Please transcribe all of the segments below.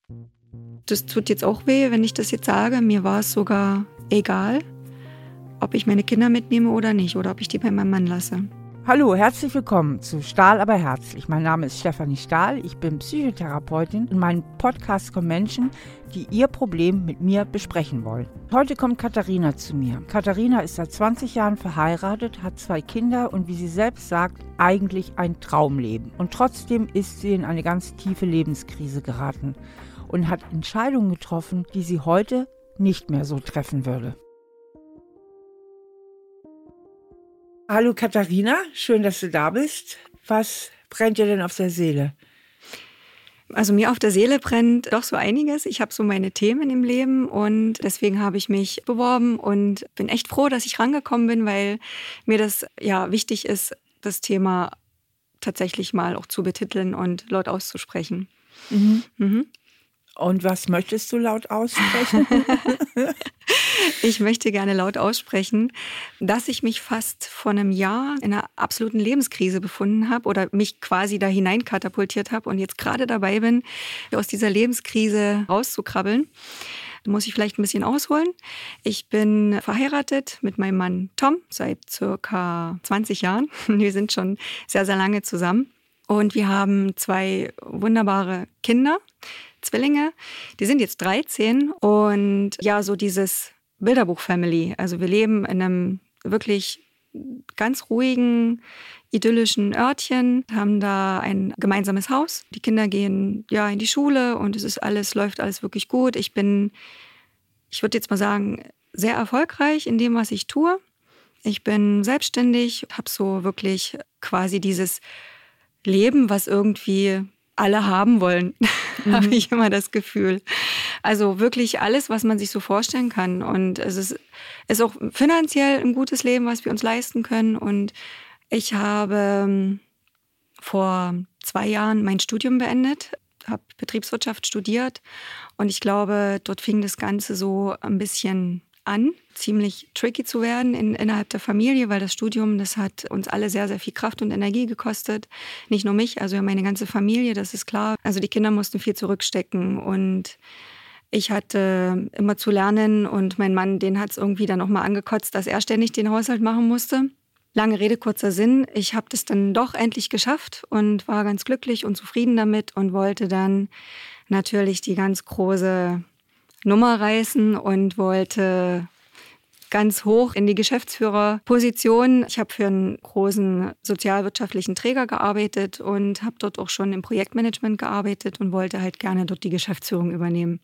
Das tut jetzt auch weh, wenn ich das jetzt sage. Mir war es sogar egal, ob ich meine Kinder mitnehme oder nicht oder ob ich die bei meinem Mann lasse. Hallo, herzlich willkommen zu Stahl aber herzlich. Mein Name ist Stefanie Stahl, ich bin Psychotherapeutin. In meinem Podcast kommen Menschen, die ihr Problem mit mir besprechen wollen. Heute kommt Katharina zu mir. Katharina ist seit 20 Jahren verheiratet, hat 2 Kinder und wie sie selbst sagt, eigentlich ein Traumleben. Und trotzdem ist sie in eine ganz tiefe Lebenskrise geraten und hat Entscheidungen getroffen, die sie heute nicht mehr so treffen würde. Hallo Katharina, schön, dass du da bist. Was brennt dir denn auf der Seele? Also mir auf der Seele brennt doch so einiges. Ich habe so meine Themen im Leben und deswegen habe ich mich beworben und bin echt froh, dass ich rangekommen bin, weil mir das ja wichtig ist, das Thema tatsächlich mal auch zu betiteln und laut auszusprechen. Und was möchtest du laut aussprechen? Ich möchte gerne laut aussprechen, dass ich mich fast vor einem Jahr in einer absoluten Lebenskrise befunden habe oder mich quasi da hinein katapultiert habe und jetzt gerade dabei bin, aus dieser Lebenskrise rauszukrabbeln. Da muss ich vielleicht ein bisschen ausholen. Ich bin verheiratet mit meinem Mann Tom seit circa 20 Jahren. Wir sind schon sehr, sehr lange zusammen. Und wir haben 2 wunderbare Kinder, Zwillinge. Die sind jetzt 13 und ja, so dieses Bilderbuch-Family. Also wir leben in einem wirklich ganz ruhigen, idyllischen Örtchen, haben da ein gemeinsames Haus. Die Kinder gehen ja in die Schule und läuft alles wirklich gut. Ich würde jetzt mal sagen, sehr erfolgreich in dem, was ich tue. Ich bin selbstständig, habe so wirklich quasi dieses Leben, was irgendwie alle haben wollen, habe ich immer das Gefühl. Also wirklich alles, was man sich so vorstellen kann. Und es ist auch finanziell ein gutes Leben, was wir uns leisten können. Und ich habe vor 2 Jahren mein Studium beendet, habe Betriebswirtschaft studiert. Und ich glaube, dort fing das Ganze so ein bisschen an, ziemlich tricky zu werden innerhalb der Familie, weil das Studium, das hat uns alle sehr, sehr viel Kraft und Energie gekostet. Nicht nur mich, also meine ganze Familie, das ist klar. Also die Kinder mussten viel zurückstecken und ich hatte immer zu lernen und mein Mann, den hat es irgendwie dann nochmal angekotzt, dass er ständig den Haushalt machen musste. Lange Rede, kurzer Sinn. Ich habe das dann doch endlich geschafft und war ganz glücklich und zufrieden damit und wollte dann natürlich die ganz große Nummer reißen und wollte ganz hoch in die Geschäftsführerposition. Ich habe für einen großen sozialwirtschaftlichen Träger gearbeitet und habe dort auch schon im Projektmanagement gearbeitet und wollte halt gerne dort die Geschäftsführung übernehmen.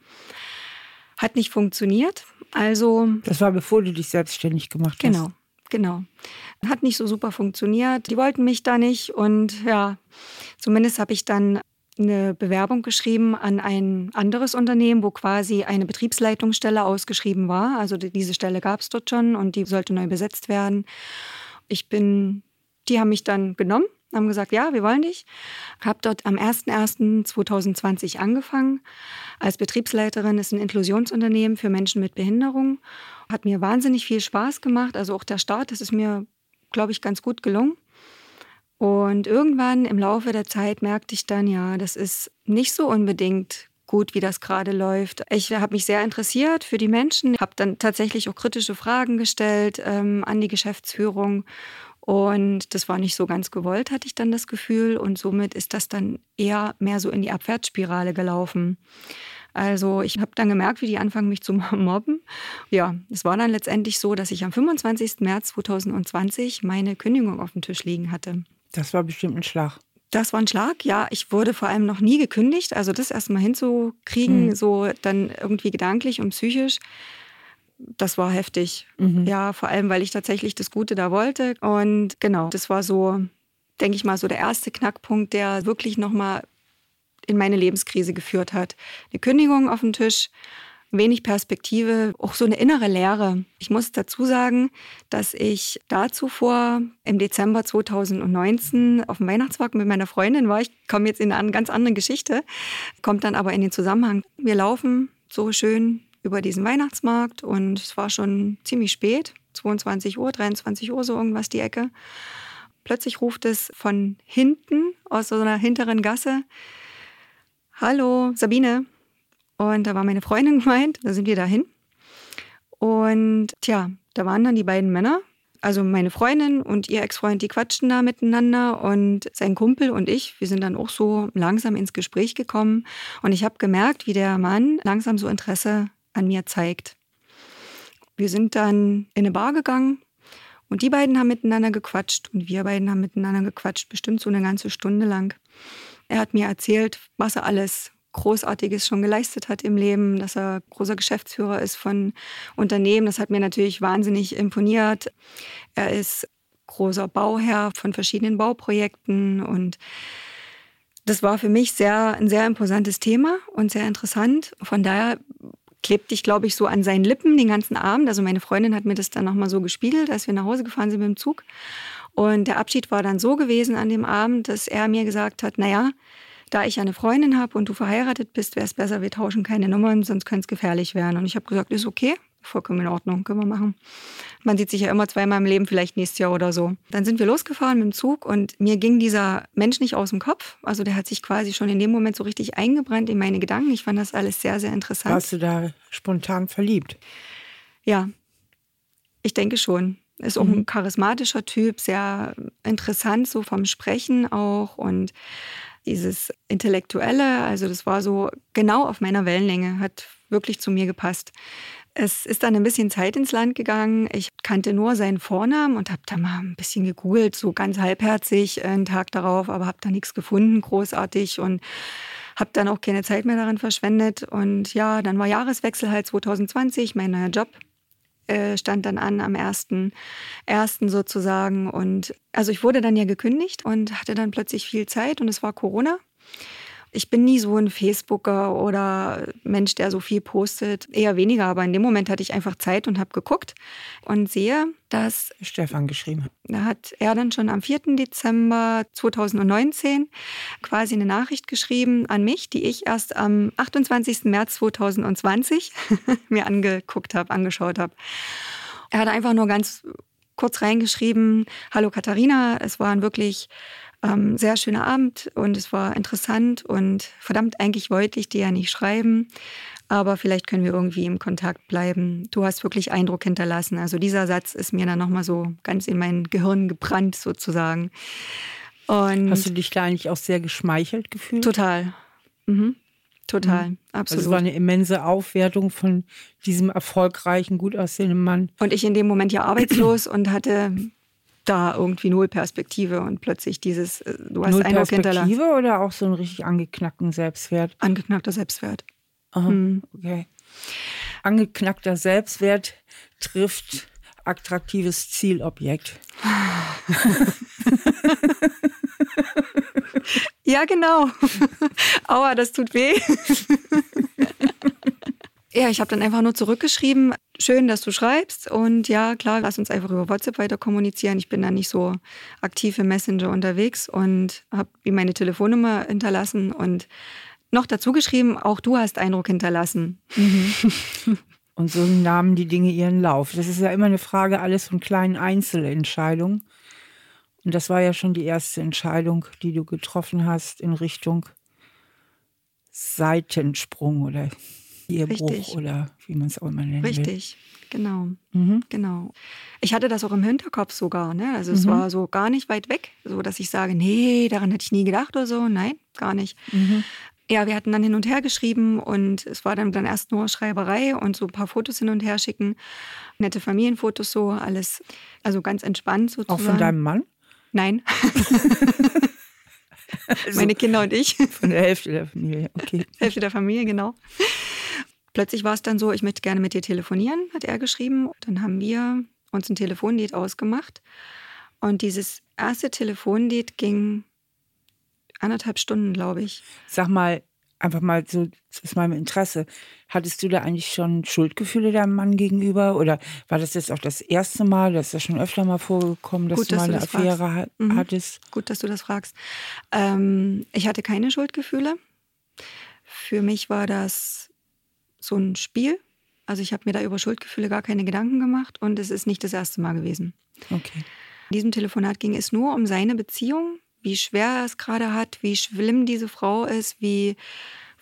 Hat nicht funktioniert, also... Das war bevor du dich selbstständig gemacht hast. Genau. Hat nicht so super funktioniert. Die wollten mich da nicht und ja, zumindest habe ich dann eine Bewerbung geschrieben an ein anderes Unternehmen, wo quasi eine Betriebsleitungsstelle ausgeschrieben war. Also diese Stelle gab es dort schon und die sollte neu besetzt werden. Die haben mich dann genommen, haben gesagt, ja, wir wollen dich. Habe dort am 01.01.2020 angefangen als Betriebsleiterin. Das ist ein Inklusionsunternehmen für Menschen mit Behinderung. Hat mir wahnsinnig viel Spaß gemacht. Also auch der Start, das ist mir, glaube ich, ganz gut gelungen. Und irgendwann im Laufe der Zeit merkte ich dann, ja, das ist nicht so unbedingt gut, wie das gerade läuft. Ich habe mich sehr interessiert für die Menschen, habe dann tatsächlich auch kritische Fragen gestellt an die Geschäftsführung. Und das war nicht so ganz gewollt, hatte ich dann das Gefühl. Und somit ist das dann eher mehr so in die Abwärtsspirale gelaufen. Also ich habe dann gemerkt, wie die anfangen, mich zu mobben. Ja, es war dann letztendlich so, dass ich am 25. März 2020 meine Kündigung auf dem Tisch liegen hatte. Das war bestimmt ein Schlag. Das war ein Schlag, ja. Ich wurde vor allem noch nie gekündigt. Also das erstmal hinzukriegen, so dann irgendwie gedanklich und psychisch, das war heftig. Ja, vor allem, weil ich tatsächlich das Gute da wollte. Und genau, das war so, denke ich mal, so der erste Knackpunkt, der wirklich nochmal in meine Lebenskrise geführt hat. Eine Kündigung auf dem Tisch, wenig Perspektive, auch so eine innere Leere. Ich muss dazu sagen, dass ich dazu im Dezember 2019 auf dem Weihnachtsmarkt mit meiner Freundin war. Ich komme jetzt in eine ganz andere Geschichte, kommt dann aber in den Zusammenhang. Wir laufen so schön über diesen Weihnachtsmarkt und es war schon ziemlich spät, 22 Uhr, 23 Uhr, so irgendwas die Ecke. Plötzlich ruft es von hinten, aus so einer hinteren Gasse: Hallo, Sabine. Und da war meine Freundin gemeint, da sind wir dahin. Und tja, da waren dann die beiden Männer, also meine Freundin und ihr Ex-Freund, die quatschten da miteinander und sein Kumpel und ich, wir sind dann auch so langsam ins Gespräch gekommen. Und ich habe gemerkt, wie der Mann langsam so Interesse an mir zeigt. Wir sind dann in eine Bar gegangen und die beiden haben miteinander gequatscht und wir beiden haben miteinander gequatscht, bestimmt so eine ganze Stunde lang. Er hat mir erzählt, was er alles Großartiges schon geleistet hat im Leben, dass er großer Geschäftsführer ist von Unternehmen. Das hat mir natürlich wahnsinnig imponiert. Er ist großer Bauherr von verschiedenen Bauprojekten und das war für mich ein sehr imposantes Thema und sehr interessant. Von daher klebte ich, glaube ich, so an seinen Lippen den ganzen Abend. Also meine Freundin hat mir das dann nochmal so gespiegelt, als wir nach Hause gefahren sind mit dem Zug. Und der Abschied war dann so gewesen an dem Abend, dass er mir gesagt hat, naja, da ich eine Freundin habe und du verheiratet bist, wäre es besser, wir tauschen keine Nummern, sonst könnte es gefährlich werden. Und ich habe gesagt, ist okay, vollkommen in Ordnung, können wir machen. Man sieht sich ja immer zweimal im Leben, vielleicht nächstes Jahr oder so. Dann sind wir losgefahren mit dem Zug und mir ging dieser Mensch nicht aus dem Kopf. Also der hat sich quasi schon in dem Moment so richtig eingebrannt in meine Gedanken. Ich fand das alles sehr, sehr interessant. Warst du da spontan verliebt? Ja, ich denke schon. Ist auch ein charismatischer Typ, sehr interessant so vom Sprechen auch und dieses Intellektuelle, also das war so genau auf meiner Wellenlänge, hat wirklich zu mir gepasst. Es ist dann ein bisschen Zeit ins Land gegangen. Ich kannte nur seinen Vornamen und habe da mal ein bisschen gegoogelt, so ganz halbherzig einen Tag darauf, aber habe da nichts gefunden, großartig und habe dann auch keine Zeit mehr daran verschwendet. Und ja, dann war Jahreswechsel halt 2020, mein neuer Job stand dann an am 1.1. sozusagen. Und also ich wurde dann ja gekündigt und hatte dann plötzlich viel Zeit und es war Corona. Ich bin nie so ein Facebooker oder Mensch, der so viel postet. Eher weniger, aber in dem Moment hatte ich einfach Zeit und habe geguckt und sehe, dass Stefan geschrieben hat. Da hat er dann schon am 4. Dezember 2019 quasi eine Nachricht geschrieben an mich, die ich erst am 28. März 2020 mir angeschaut habe. Er hat einfach nur ganz kurz reingeschrieben, hallo Katharina, es war ein wirklich sehr schöner Abend und es war interessant und verdammt, eigentlich wollte ich dir ja nicht schreiben, aber vielleicht können wir irgendwie im Kontakt bleiben. Du hast wirklich Eindruck hinterlassen. Also dieser Satz ist mir dann nochmal so ganz in mein Gehirn gebrannt sozusagen. Und hast du dich da eigentlich auch sehr geschmeichelt gefühlt? Total. Total, absolut. Also es war eine immense Aufwertung von diesem erfolgreichen, gut aussehenden Mann. Und ich in dem Moment ja arbeitslos und hatte da irgendwie null Perspektive und plötzlich dieses, du hast null Eindruck hinterlassen. Perspektive oder auch so einen richtig angeknackten Selbstwert? Angeknackter Selbstwert. Aha, okay. Angeknackter Selbstwert trifft attraktives Zielobjekt. Ja, genau. Aua, das tut weh. Ja, ich habe dann einfach nur zurückgeschrieben, schön, dass du schreibst und ja, klar, lass uns einfach über WhatsApp weiter kommunizieren. Ich bin da nicht so aktiv im Messenger unterwegs und habe ihm meine Telefonnummer hinterlassen und noch dazu geschrieben, auch du hast Eindruck hinterlassen. Und so nahmen die Dinge ihren Lauf. Das ist ja immer eine Frage alles von kleinen Einzelentscheidungen. Und das war ja schon die erste Entscheidung, die du getroffen hast in Richtung Seitensprung oder Ehebruch. Richtig. Oder wie man es auch immer nennen will. Richtig, genau. Genau. Ich hatte das auch im Hinterkopf sogar. Ne? Also es war so gar nicht weit weg, so dass ich sage, nee, daran hätte ich nie gedacht oder so. Nein, gar nicht. Ja, wir hatten dann hin und her geschrieben und es war dann erst nur Schreiberei und so ein paar Fotos hin und her schicken. Nette Familienfotos so, alles, also ganz entspannt sozusagen. Auch von deinem Mann? Nein. Also meine Kinder und ich. Von der Hälfte der Familie, okay. Hälfte der Familie, genau. Plötzlich war es dann so, ich möchte gerne mit dir telefonieren, hat er geschrieben. Dann haben wir uns ein Telefondate ausgemacht. Und dieses erste Telefondate ging 1,5 Stunden, glaube ich. Sag mal, einfach mal so aus meinem Interesse, hattest du da eigentlich schon Schuldgefühle deinem Mann gegenüber? Oder war das jetzt auch das erste Mal, das ist ja schon öfter mal vorgekommen, dass du mal eine Affäre hattest? Gut, dass du das fragst. Ich hatte keine Schuldgefühle. Für mich war das so ein Spiel. Also ich habe mir da über Schuldgefühle gar keine Gedanken gemacht und es ist nicht das erste Mal gewesen. Okay. In diesem Telefonat ging es nur um seine Beziehung, wie schwer er es gerade hat, wie schlimm diese Frau ist, wie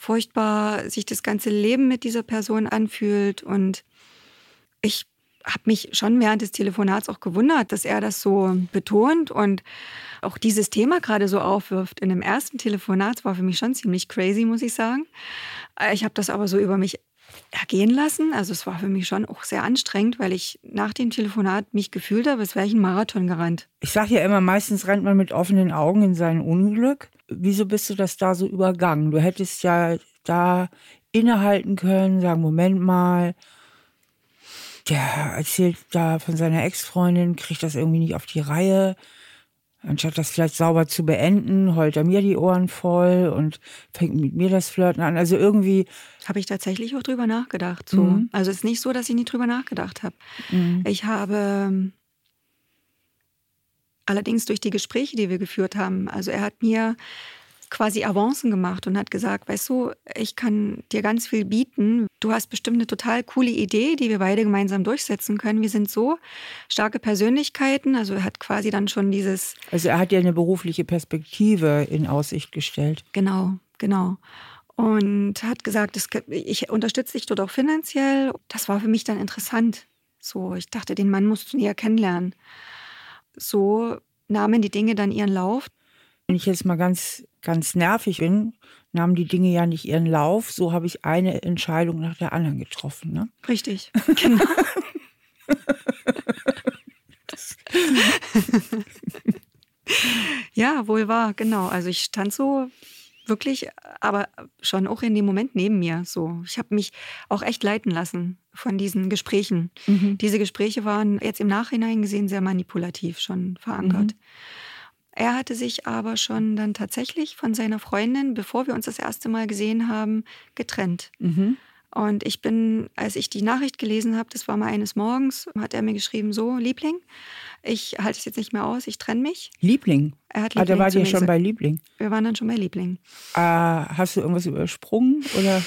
furchtbar sich das ganze Leben mit dieser Person anfühlt. Und ich habe mich schon während des Telefonats auch gewundert, dass er das so betont und auch dieses Thema gerade so aufwirft. In dem ersten Telefonat war für mich schon ziemlich crazy, muss ich sagen. Ich habe das aber so über mich ergehen lassen. Also es war für mich schon auch sehr anstrengend, weil ich nach dem Telefonat mich gefühlt habe, als wäre ich einen Marathon gerannt. Ich sage ja immer, meistens rennt man mit offenen Augen in sein Unglück. Wieso bist du das da so übergangen? Du hättest ja da innehalten können, sagen, Moment mal, der erzählt da von seiner Ex-Freundin, kriegt das irgendwie nicht auf die Reihe. Anstatt das vielleicht sauber zu beenden, heult er mir die Ohren voll und fängt mit mir das Flirten an. Also irgendwie... Habe ich tatsächlich auch drüber nachgedacht. So. Also es ist nicht so, dass ich nicht drüber nachgedacht habe. Ich habe allerdings durch die Gespräche, die wir geführt haben, also er hat mir quasi Avancen gemacht und hat gesagt, weißt du, ich kann dir ganz viel bieten. Du hast bestimmt eine total coole Idee, die wir beide gemeinsam durchsetzen können. Wir sind so starke Persönlichkeiten. Also er hat quasi dann schon dieses... Also er hat dir eine berufliche Perspektive in Aussicht gestellt. Genau. Und hat gesagt, ich unterstütze dich dort auch finanziell. Das war für mich dann interessant. So, ich dachte, den Mann musst du näher kennenlernen. So nahmen die Dinge dann ihren Lauf. Wenn ich jetzt mal ganz nervig bin, nahmen die Dinge ja nicht ihren Lauf. So habe ich eine Entscheidung nach der anderen getroffen. Ne? Richtig, genau. Ja, wohl wahr, genau. Also ich stand so wirklich, aber schon auch in dem Moment neben mir. So, ich habe mich auch echt leiten lassen von diesen Gesprächen. Diese Gespräche waren jetzt im Nachhinein gesehen sehr manipulativ schon verankert. Er hatte sich aber schon dann tatsächlich von seiner Freundin, bevor wir uns das erste Mal gesehen haben, getrennt. Und ich bin, als ich die Nachricht gelesen habe, das war mal eines Morgens, hat er mir geschrieben, so, Liebling, ich halte es jetzt nicht mehr aus, ich trenne mich. Liebling? Er hat Liebling da wart zu ihr mir schon gesagt. bei Liebling? Wir waren dann schon bei Liebling. Hast du irgendwas übersprungen, oder?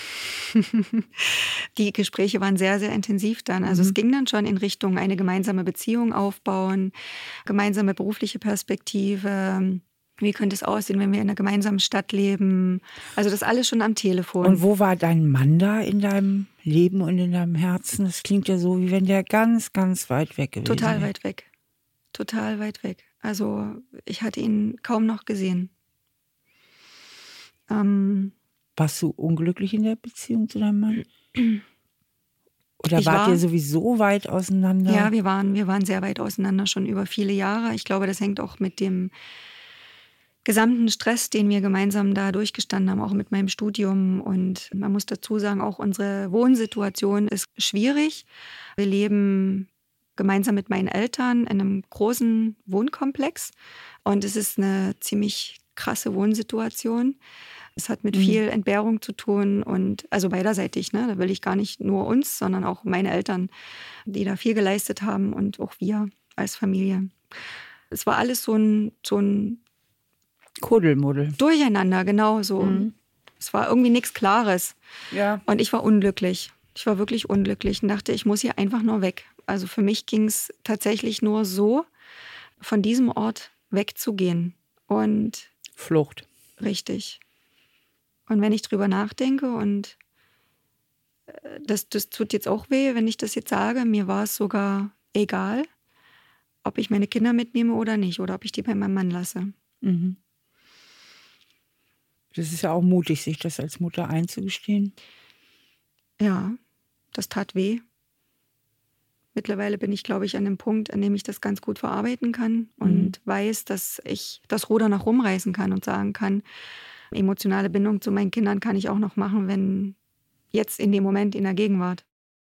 Die Gespräche waren sehr, sehr intensiv dann. Also es ging dann schon in Richtung eine gemeinsame Beziehung aufbauen, gemeinsame berufliche Perspektive. Wie könnte es aussehen, wenn wir in einer gemeinsamen Stadt leben? Also das alles schon am Telefon. Und wo war dein Mann da in deinem Leben und in deinem Herzen? Das klingt ja so, wie wenn der ganz, ganz weit weg gewesen wäre. Total weit weg. Total weit weg. Also ich hatte ihn kaum noch gesehen. Warst du unglücklich in der Beziehung zu deinem Mann? Oder Ich wart war- ihr sowieso weit auseinander? Ja, wir waren sehr weit auseinander, schon über viele Jahre. Ich glaube, das hängt auch mit dem gesamten Stress, den wir gemeinsam da durchgestanden haben, auch mit meinem Studium. Und man muss dazu sagen, auch unsere Wohnsituation ist schwierig. Wir leben gemeinsam mit meinen Eltern in einem großen Wohnkomplex. Und es ist eine ziemlich krasse Wohnsituation. Es hat mit viel Entbehrung zu tun und also beiderseitig, ne? Da will ich gar nicht nur uns, sondern auch meine Eltern, die da viel geleistet haben und auch wir als Familie. Es war alles so ein Kuddelmuddel. Durcheinander, genau so. Es war irgendwie nichts Klares. Ja. Und ich war unglücklich. Ich war wirklich unglücklich und dachte, ich muss hier einfach nur weg. Also für mich ging es tatsächlich nur so, von diesem Ort wegzugehen. Und Flucht. richtig. Und wenn ich drüber nachdenke und das tut jetzt auch weh, wenn ich das jetzt sage, mir war es sogar egal, ob ich meine Kinder mitnehme oder nicht oder ob ich die bei meinem Mann lasse. Das ist ja auch mutig, sich das als Mutter einzugestehen. Ja, das tat weh. Mittlerweile bin ich, glaube ich, an dem Punkt, an dem ich das ganz gut verarbeiten kann und weiß, dass ich das Ruder noch rumreißen kann und sagen kann, emotionale Bindung zu meinen Kindern kann ich auch noch machen, wenn jetzt in dem Moment in der Gegenwart.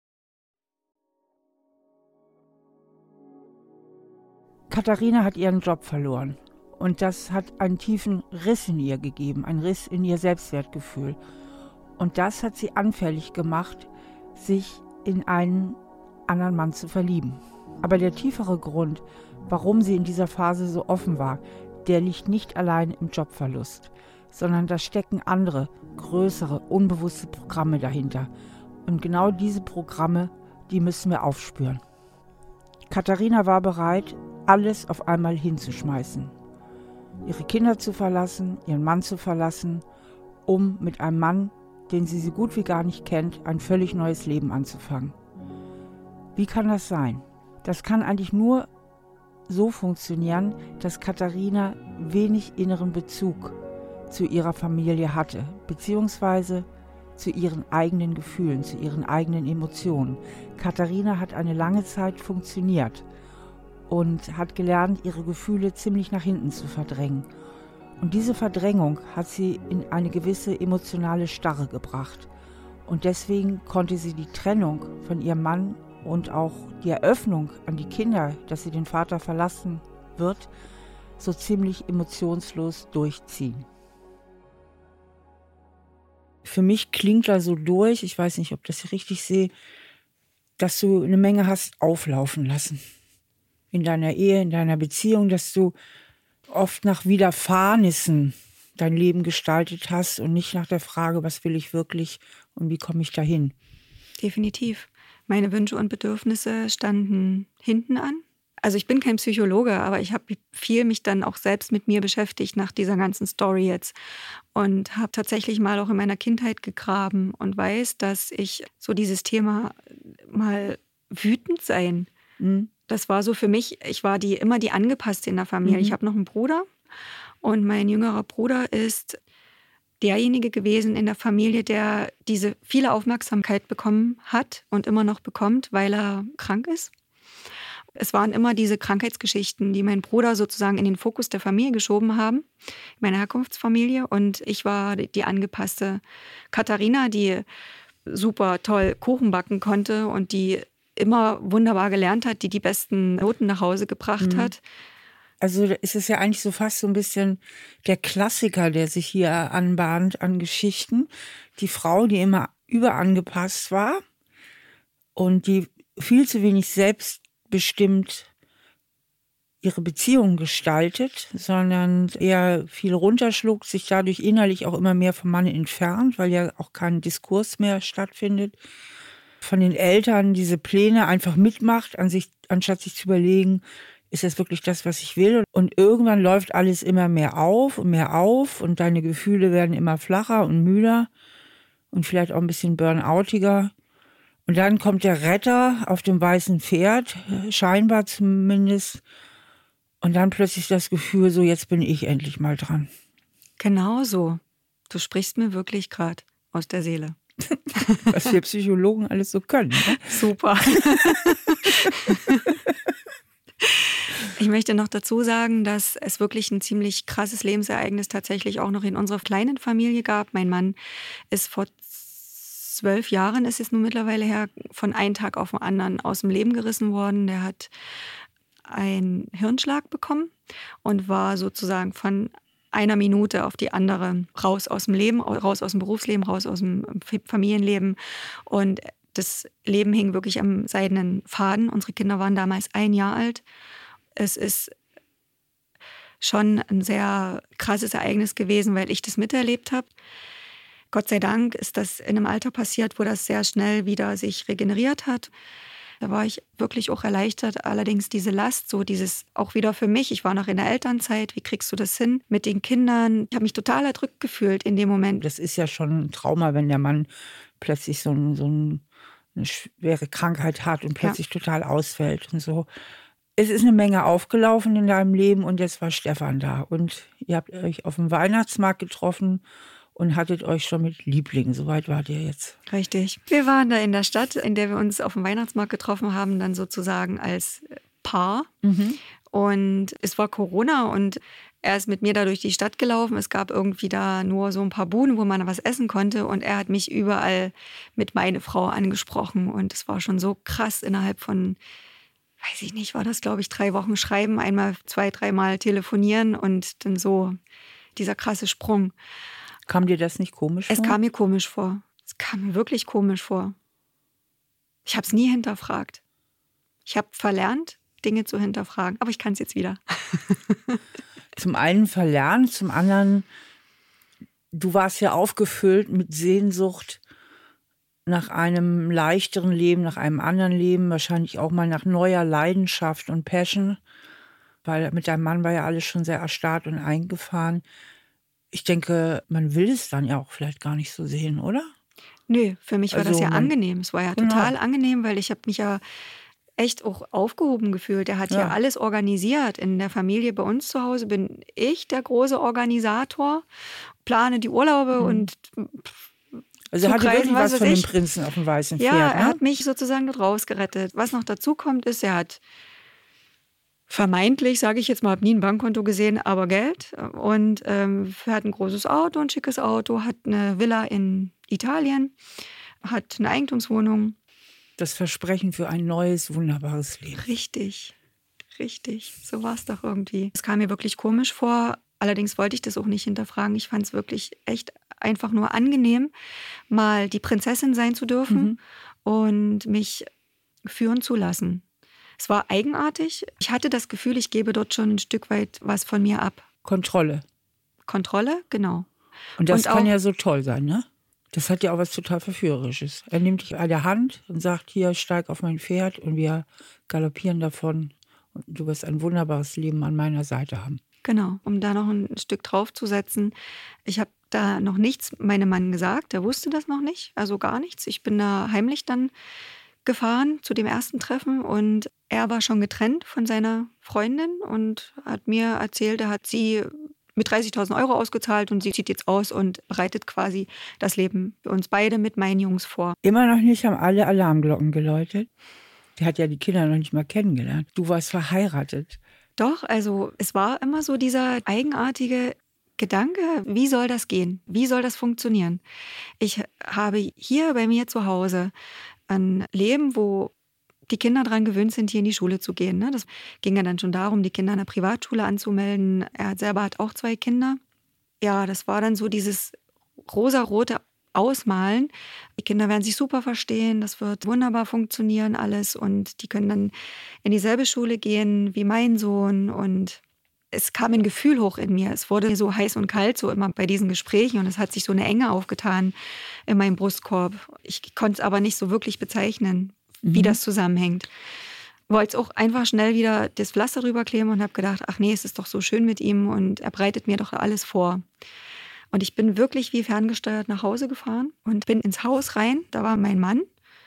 Katharina hat ihren Job verloren. Und das hat einen tiefen Riss in ihr gegeben, einen Riss in ihr Selbstwertgefühl. Und das hat sie anfällig gemacht, sich in einen anderen Mann zu verlieben. Aber der tiefere Grund, warum sie in dieser Phase so offen war, der liegt nicht allein im Jobverlust, sondern da stecken andere, größere, unbewusste Programme dahinter. Und genau diese Programme, die müssen wir aufspüren. Katharina war bereit, alles auf einmal hinzuschmeißen. Ihre Kinder zu verlassen, ihren Mann zu verlassen um mit einem Mann, den sie so gut wie gar nicht kennt, ein völlig neues Leben anzufangen. Wie kann das sein? Das kann eigentlich nur so funktionieren, dass Katharina wenig inneren Bezug zu ihrer Familie hatte, beziehungsweise zu ihren eigenen Gefühlen, zu ihren eigenen Emotionen. Katharina hat eine lange Zeit funktioniert und hat gelernt, ihre Gefühle ziemlich nach hinten zu verdrängen. Und diese Verdrängung hat sie in eine gewisse emotionale Starre gebracht. Und deswegen konnte sie die Trennung von ihrem Mann und auch die Eröffnung an die Kinder, dass sie den Vater verlassen wird, so ziemlich emotionslos durchziehen. Für mich klingt da so durch, ich weiß nicht, ob das ich richtig sehe, dass du eine Menge hast auflaufen lassen. In deiner Ehe, in deiner Beziehung, dass du oft nach Widerfahrnissen dein Leben gestaltet hast und nicht nach der Frage, was will ich wirklich und wie komme ich dahin. Definitiv. Meine Wünsche und Bedürfnisse standen hinten an. Also ich bin kein Psychologe, aber ich habe viel mich dann auch selbst mit mir beschäftigt nach dieser ganzen Story jetzt und habe tatsächlich mal auch in meiner Kindheit gegraben und weiß, dass ich so dieses Thema mal wütend sein, das war so für mich, ich war immer die Angepasste in der Familie. Ich habe noch einen Bruder und mein jüngerer Bruder ist derjenige gewesen in der Familie, der diese viele Aufmerksamkeit bekommen hat und immer noch bekommt, weil er krank ist. Es waren immer diese Krankheitsgeschichten, die meinen Bruder sozusagen in den Fokus der Familie geschoben haben, meine Herkunftsfamilie. Und ich war die angepasste Katharina, die super toll Kuchen backen konnte und die immer wunderbar gelernt hat, die besten Noten nach Hause gebracht hat. Also ist es ja eigentlich so fast so ein bisschen der Klassiker, der sich hier anbahnt an Geschichten. Die Frau, die immer überangepasst war und die viel zu wenig selbstbestimmt ihre Beziehung gestaltet, sondern eher viel runterschluckt, sich dadurch innerlich auch immer mehr vom Mann entfernt, weil ja auch kein Diskurs mehr stattfindet. Von den Eltern diese Pläne einfach mitmacht, anstatt sich zu überlegen, ist das wirklich das, was ich will? Und irgendwann läuft alles immer mehr auf und deine Gefühle werden immer flacher und müder und vielleicht auch ein bisschen burnoutiger. Und dann kommt der Retter auf dem weißen Pferd, scheinbar zumindest. Und dann plötzlich das Gefühl, so jetzt bin ich endlich mal dran. Genau so. Du sprichst mir wirklich gerade aus der Seele. Was wir Psychologen alles so können. Ne? Super. Ich möchte noch dazu sagen, dass es wirklich ein ziemlich krasses Lebensereignis tatsächlich auch noch in unserer kleinen Familie gab. Mein Mann ist vor 12 Jahren, ist es nun mittlerweile her, von einem Tag auf den anderen aus dem Leben gerissen worden. Der hat einen Hirnschlag bekommen und war sozusagen von einer Minute auf die andere raus aus dem Leben, raus aus dem Berufsleben, raus aus dem Familienleben. Und das Leben hing wirklich am seidenen Faden. Unsere Kinder waren damals 1 Jahr alt. Es ist schon ein sehr krasses Ereignis gewesen, weil ich das miterlebt habe. Gott sei Dank ist das in einem Alter passiert, wo das sehr schnell wieder sich regeneriert hat. Da war ich wirklich auch erleichtert. Allerdings diese Last, so dieses auch wieder für mich. Ich war noch in der Elternzeit. Wie kriegst du das hin mit den Kindern? Ich habe mich total erdrückt gefühlt in dem Moment. Das ist ja schon ein Trauma, wenn der Mann plötzlich so eine schwere Krankheit hat und plötzlich total ausfällt und so. Es ist eine Menge aufgelaufen in deinem Leben und jetzt war Stefan da. Und ihr habt euch auf dem Weihnachtsmarkt getroffen und hattet euch schon mit Lieblingen. Soweit wart ihr jetzt. Richtig. Wir waren da in der Stadt, in der wir uns auf dem Weihnachtsmarkt getroffen haben, dann sozusagen als Paar. Und es war Corona und er ist mit mir da durch die Stadt gelaufen. Es gab irgendwie da nur so ein paar Buden, wo man was essen konnte. Und er hat mich überall mit meine Frau angesprochen. Und es war schon so krass innerhalb von, weiß ich nicht, war das, glaube ich, 3 Wochen schreiben, einmal 2, 3 Mal telefonieren und dann so dieser krasse Sprung. Kam dir das nicht komisch vor? Es kam mir komisch vor. Es kam mir wirklich komisch vor. Ich habe es nie hinterfragt. Ich habe verlernt, Dinge zu hinterfragen. Aber ich kann es jetzt wieder. Zum einen verlernt, zum anderen, du warst ja aufgefüllt mit Sehnsucht nach einem leichteren Leben, nach einem anderen Leben, wahrscheinlich auch mal nach neuer Leidenschaft und Passion, weil mit deinem Mann war ja alles schon sehr erstarrt und eingefahren. Ich denke, man will es dann ja auch vielleicht gar nicht so sehen, oder? Nö, für mich war das ja angenehm. Es war ja total Genau. angenehm, weil ich habe mich ja echt auch aufgehoben gefühlt. Er hat ja alles organisiert. In der Familie bei uns zu Hause bin ich der große Organisator, plane die Urlaube und Also er hatte zugreifen, wirklich was weiß von dem ich. Prinzen auf dem weißen Pferd. Ja, Ne? er hat mich sozusagen dort rausgerettet. Was noch dazu kommt, ist, er hat vermeintlich, sage ich jetzt mal, habe nie ein Bankkonto gesehen, aber Geld. Und hat ein großes Auto, ein schickes Auto, hat eine Villa in Italien, hat eine Eigentumswohnung. Das Versprechen für ein neues, wunderbares Leben. Richtig, richtig. So war es doch irgendwie. Es kam mir wirklich komisch vor. Allerdings wollte ich das auch nicht hinterfragen. Ich fand es wirklich echt einfach nur angenehm, mal die Prinzessin sein zu dürfen und mich führen zu lassen. Es war eigenartig. Ich hatte das Gefühl, ich gebe dort schon ein Stück weit was von mir ab. Kontrolle, genau. Und das kann auch, ja so toll sein, ne? Das hat ja auch was total Verführerisches. Er nimmt dich an der Hand und sagt, hier, steig auf mein Pferd und wir galoppieren davon. Und du wirst ein wunderbares Leben an meiner Seite haben. Genau, um da noch ein Stück draufzusetzen. Ich habe da noch nichts meinem Mann gesagt, der wusste das noch nicht, also gar nichts. Ich bin da heimlich dann gefahren zu dem ersten Treffen und er war schon getrennt von seiner Freundin und hat mir erzählt, er hat sie mit 30.000 € ausgezahlt und sie zieht jetzt aus und bereitet quasi das Leben für uns beide mit meinen Jungs vor. Immer noch nicht haben alle Alarmglocken geläutet. Der hat ja die Kinder noch nicht mal kennengelernt. Du warst verheiratet. Doch, also es war immer so dieser eigenartige Gedanke, wie soll das gehen? Wie soll das funktionieren? Ich habe hier bei mir zu Hause ein Leben, wo die Kinder daran gewöhnt sind, hier in die Schule zu gehen. Das ging ja dann schon darum, die Kinder an der Privatschule anzumelden. Er selber hat auch 2 Kinder. Ja, das war dann so dieses rosarote Ausmalen. Die Kinder werden sich super verstehen, das wird wunderbar funktionieren alles und die können dann in dieselbe Schule gehen wie mein Sohn und es kam ein Gefühl hoch in mir. Es wurde so heiß und kalt, so immer bei diesen Gesprächen und es hat sich so eine Enge aufgetan in meinem Brustkorb. Ich konnte es aber nicht so wirklich bezeichnen, wie das zusammenhängt. Wollte auch einfach schnell wieder das Pflaster rüberkleben und habe gedacht, ach nee, es ist doch so schön mit ihm und er bereitet mir doch alles vor. Und ich bin wirklich wie ferngesteuert nach Hause gefahren und bin ins Haus rein. Da war mein Mann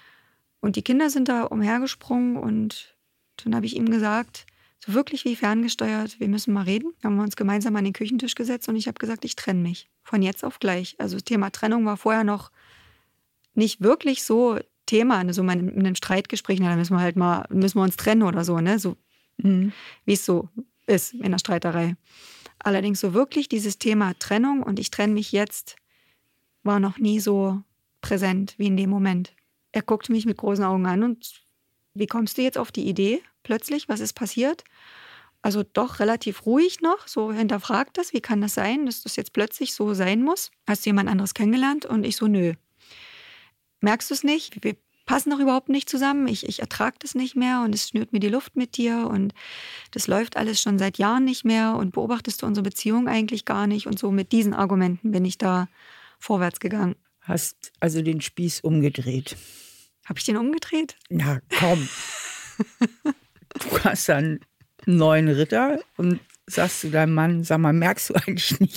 und die Kinder sind da umhergesprungen und dann habe ich ihm gesagt, so wirklich wie ferngesteuert, wir müssen mal reden. Dann haben wir uns gemeinsam an den Küchentisch gesetzt und ich habe gesagt, ich trenne mich. Von jetzt auf gleich. Also das Thema Trennung war vorher noch nicht wirklich so Thema, so in einem Streitgespräch, da müssen wir uns trennen oder so, ne? So wie es so ist in der Streiterei. Allerdings so wirklich dieses Thema Trennung und ich trenne mich jetzt, war noch nie so präsent wie in dem Moment. Er guckte mich mit großen Augen an und wie kommst du jetzt auf die Idee plötzlich? Was ist passiert? Also doch relativ ruhig noch, so hinterfragt das, wie kann das sein, dass das jetzt plötzlich so sein muss? Hast du jemand anderes kennengelernt? Und ich so, nö. Merkst du es nicht? Wir passen doch überhaupt nicht zusammen. Ich ertrage das nicht mehr und es schnürt mir die Luft mit dir und das läuft alles schon seit Jahren nicht mehr und beobachtest du unsere Beziehung eigentlich gar nicht und so mit diesen Argumenten bin ich da vorwärts gegangen. Hast also den Spieß umgedreht. Habe ich den umgedreht? Na komm. Du hast dann einen neuen Ritter und sagst zu deinem Mann, sag mal, merkst du eigentlich nicht?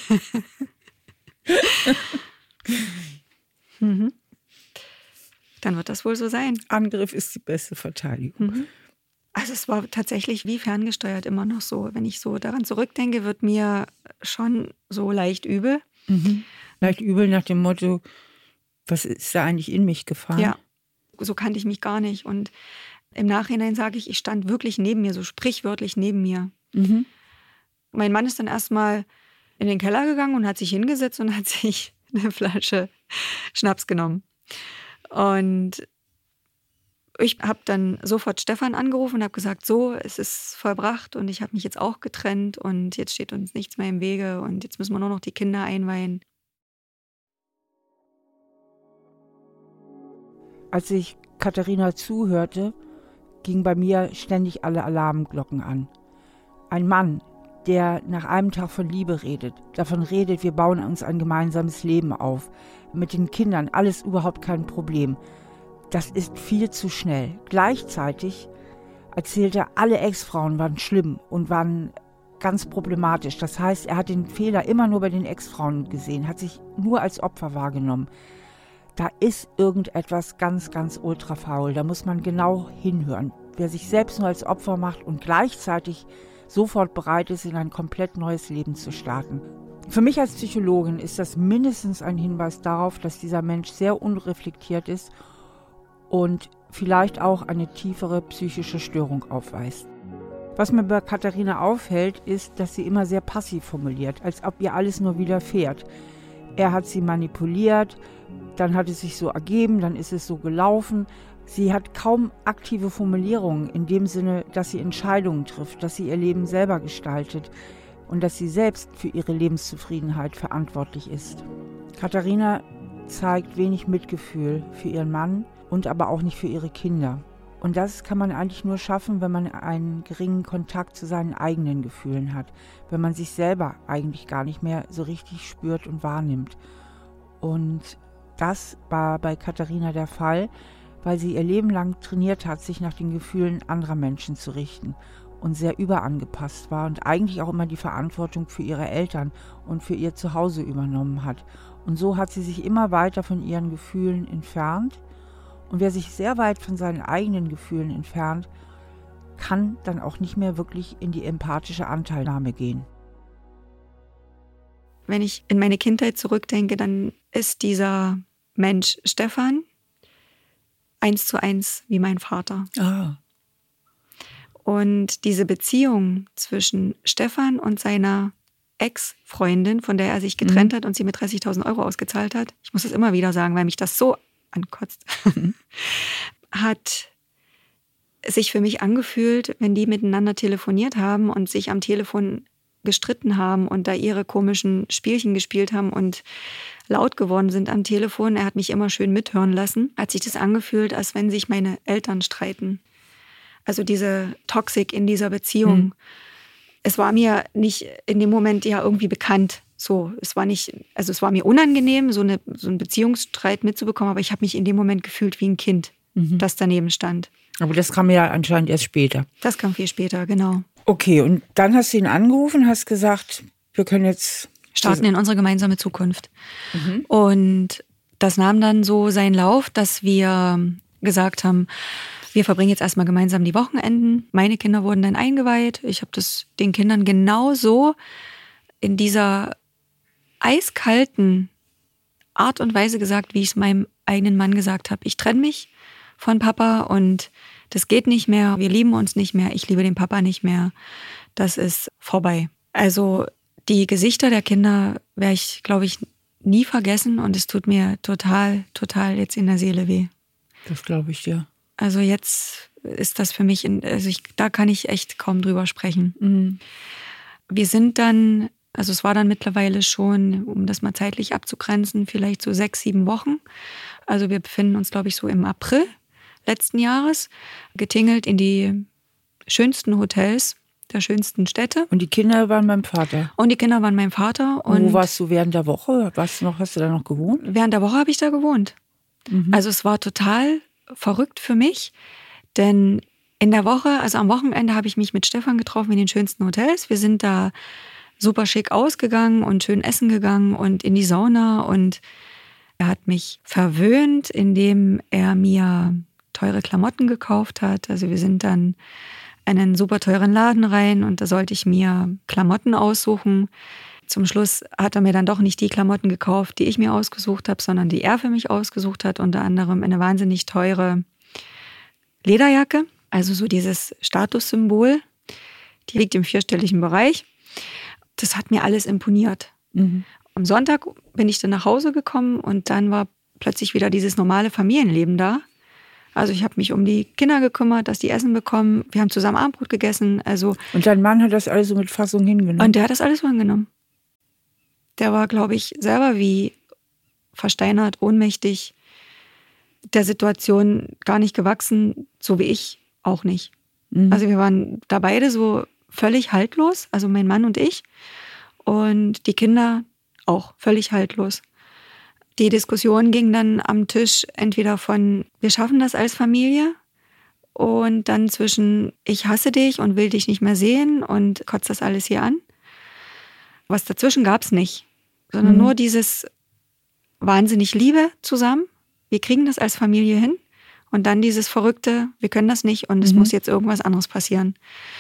Dann wird das wohl so sein. Angriff ist die beste Verteidigung. Also es war tatsächlich wie ferngesteuert immer noch so. Wenn ich so daran zurückdenke, wird mir schon so leicht übel. Leicht übel nach dem Motto, was ist da eigentlich in mich gefahren? Ja, so kannte ich mich gar nicht. Und im Nachhinein sage ich stand wirklich neben mir, so sprichwörtlich neben mir. Mein Mann ist dann erstmal in den Keller gegangen und hat sich hingesetzt und hat sich eine Flasche Schnaps genommen. Und ich habe dann sofort Stefan angerufen und habe gesagt, so, es ist vollbracht und ich habe mich jetzt auch getrennt und jetzt steht uns nichts mehr im Wege und jetzt müssen wir nur noch die Kinder einweihen. Als ich Katharina zuhörte, gingen bei mir ständig alle Alarmglocken an. Ein Mann, der nach einem Tag von Liebe redet, davon redet, wir bauen uns ein gemeinsames Leben auf, mit den Kindern, alles überhaupt kein Problem. Das ist viel zu schnell. Gleichzeitig erzählt er, alle Ex-Frauen waren schlimm und waren ganz problematisch. Das heißt, er hat den Fehler immer nur bei den Ex-Frauen gesehen, hat sich nur als Opfer wahrgenommen. Da ist irgendetwas ganz, ganz ultra faul. Da muss man genau hinhören. Wer sich selbst nur als Opfer macht und gleichzeitig sofort bereit ist, in ein komplett neues Leben zu starten. Für mich als Psychologin ist das mindestens ein Hinweis darauf, dass dieser Mensch sehr unreflektiert ist und vielleicht auch eine tiefere psychische Störung aufweist. Was mir bei Katharina auffällt, ist, dass sie immer sehr passiv formuliert, als ob ihr alles nur widerfährt. Er hat sie manipuliert, dann hat es sich so ergeben, dann ist es so gelaufen. Sie hat kaum aktive Formulierungen in dem Sinne, dass sie Entscheidungen trifft, dass sie ihr Leben selber gestaltet und dass sie selbst für ihre Lebenszufriedenheit verantwortlich ist. Katharina zeigt wenig Mitgefühl für ihren Mann und aber auch nicht für ihre Kinder. Und das kann man eigentlich nur schaffen, wenn man einen geringen Kontakt zu seinen eigenen Gefühlen hat, wenn man sich selber eigentlich gar nicht mehr so richtig spürt und wahrnimmt. Und das war bei Katharina der Fall, weil sie ihr Leben lang trainiert hat, sich nach den Gefühlen anderer Menschen zu richten und sehr überangepasst war und eigentlich auch immer die Verantwortung für ihre Eltern und für ihr Zuhause übernommen hat. Und so hat sie sich immer weiter von ihren Gefühlen entfernt. Und wer sich sehr weit von seinen eigenen Gefühlen entfernt, kann dann auch nicht mehr wirklich in die empathische Anteilnahme gehen. Wenn ich in meine Kindheit zurückdenke, dann ist dieser Mensch Stefan 1:1 wie mein Vater. Ah. Und diese Beziehung zwischen Stefan und seiner Ex-Freundin, von der er sich getrennt hat und sie mit 30.000 € ausgezahlt hat, ich muss das immer wieder sagen, weil mich das so ankotzt, hat sich für mich angefühlt, wenn die miteinander telefoniert haben und sich am Telefon gestritten haben und da ihre komischen Spielchen gespielt haben und laut geworden sind am Telefon. Er hat mich immer schön mithören lassen. Hat sich das angefühlt, als wenn sich meine Eltern streiten. Also diese Toxik in dieser Beziehung. Es war mir nicht in dem Moment ja irgendwie bekannt. So, es war mir unangenehm, so einen Beziehungsstreit mitzubekommen, aber ich habe mich in dem Moment gefühlt wie ein Kind, das daneben stand. Aber das kam ja anscheinend erst später. Das kam viel später, genau. Okay, und dann hast du ihn angerufen, hast gesagt, wir können jetzt starten in unsere gemeinsame Zukunft. Und das nahm dann so seinen Lauf, dass wir gesagt haben, wir verbringen jetzt erstmal gemeinsam die Wochenenden. Meine Kinder wurden dann eingeweiht. Ich habe das den Kindern genauso in dieser eiskalten Art und Weise gesagt, wie ich es meinem eigenen Mann gesagt habe. Ich trenne mich von Papa und das geht nicht mehr. Wir lieben uns nicht mehr. Ich liebe den Papa nicht mehr. Das ist vorbei. Also die Gesichter der Kinder werde ich, glaube ich, nie vergessen und es tut mir total, total jetzt in der Seele weh. Das glaube ich dir. Also jetzt ist das für mich, da kann ich echt kaum drüber sprechen. Wir sind dann, also es war dann mittlerweile schon, um das mal zeitlich abzugrenzen, vielleicht so 6-7 Wochen. Also wir befinden uns, glaube ich, so im April letzten Jahres, getingelt in die schönsten Hotels der schönsten Städte. Und die Kinder waren beim Vater? Und die Kinder waren beim Vater. Und wo warst du während der Woche? Hast du da noch gewohnt? Während der Woche habe ich da gewohnt. Also es war total verrückt für mich, denn in der Woche, also am Wochenende habe ich mich mit Stefan getroffen in den schönsten Hotels. Wir sind da super schick ausgegangen und schön essen gegangen und in die Sauna und er hat mich verwöhnt, indem er mir teure Klamotten gekauft hat. Also wir sind dann in einen super teuren Laden rein und da sollte ich mir Klamotten aussuchen. Zum Schluss hat er mir dann doch nicht die Klamotten gekauft, die ich mir ausgesucht habe, sondern die er für mich ausgesucht hat. Unter anderem eine wahnsinnig teure Lederjacke, also so dieses Statussymbol. Die liegt im 4-stelligen Bereich. Das hat mir alles imponiert. Am Sonntag bin ich dann nach Hause gekommen und dann war plötzlich wieder dieses normale Familienleben da. Also ich habe mich um die Kinder gekümmert, dass die Essen bekommen. Wir haben zusammen Abendbrot gegessen. Und dein Mann hat das alles so mit Fassung hingenommen? Und der hat das alles so hingenommen. Der war, glaube ich, selber wie versteinert, ohnmächtig, der Situation gar nicht gewachsen, so wie ich auch nicht. Also wir waren da beide so völlig haltlos, also mein Mann und ich. Und die Kinder auch völlig haltlos. Die Diskussion ging dann am Tisch entweder von, wir schaffen das als Familie und dann zwischen ich hasse dich und will dich nicht mehr sehen und kotzt das alles hier an. Was dazwischen gab es nicht, sondern nur dieses wahnsinnig Liebe zusammen. Wir kriegen das als Familie hin. Und dann dieses verrückte, wir können das nicht und es muss jetzt irgendwas anderes passieren.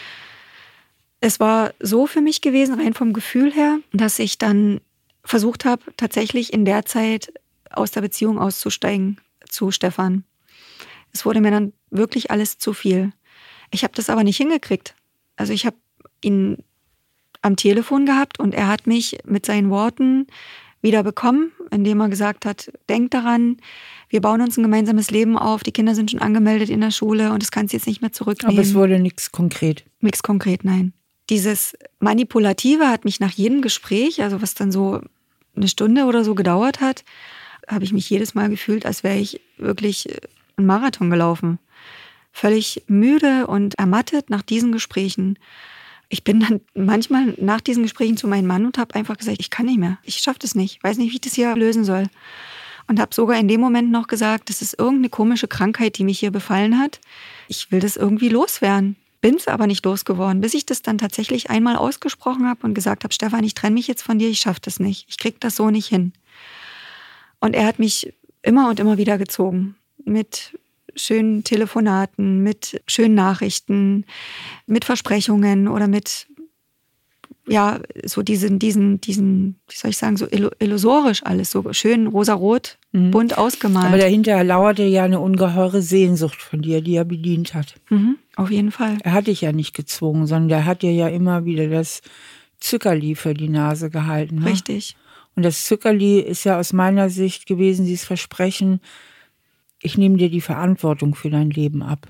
Es war so für mich gewesen, rein vom Gefühl her, dass ich dann versucht habe, tatsächlich in der Zeit aus der Beziehung auszusteigen zu Stefan. Es wurde mir dann wirklich alles zu viel. Ich habe das aber nicht hingekriegt. Also ich habe ihn am Telefon gehabt und er hat mich mit seinen Worten wieder bekommen, indem er gesagt hat, denk daran, wir bauen uns ein gemeinsames Leben auf, die Kinder sind schon angemeldet in der Schule und das kannst du jetzt nicht mehr zurücknehmen. Aber es wurde nichts konkret. Nichts konkret, nein. Dieses Manipulative hat mich nach jedem Gespräch, also was dann so eine Stunde oder so gedauert hat, habe ich mich jedes Mal gefühlt, als wäre ich wirklich einen Marathon gelaufen. Völlig müde und ermattet nach diesen Gesprächen. Ich bin dann manchmal nach diesen Gesprächen zu meinem Mann und habe einfach gesagt, ich kann nicht mehr, ich schaffe das nicht, weiß nicht, wie ich das hier lösen soll. Und habe sogar in dem Moment noch gesagt, das ist irgendeine komische Krankheit, die mich hier befallen hat. Ich will das irgendwie loswerden. Bin es aber nicht losgeworden, bis ich das dann tatsächlich einmal ausgesprochen habe und gesagt habe, Stefan, ich trenne mich jetzt von dir, ich schaffe das nicht. Ich kriege das so nicht hin. Und er hat mich immer und immer wieder gezogen mit schönen Telefonaten, mit schönen Nachrichten, mit Versprechungen oder mit, ja, so diesen, wie soll ich sagen, so illusorisch alles, so schön rosarot, bunt ausgemalt. Aber dahinter lauerte ja eine ungeheure Sehnsucht von dir, die er bedient hat. Auf jeden Fall. Er hat dich ja nicht gezwungen, sondern er hat dir ja immer wieder das Zuckerli für die Nase gehalten. Ne? Richtig. Und das Zuckerli ist ja aus meiner Sicht gewesen, dieses Versprechen, ich nehme dir die Verantwortung für dein Leben ab.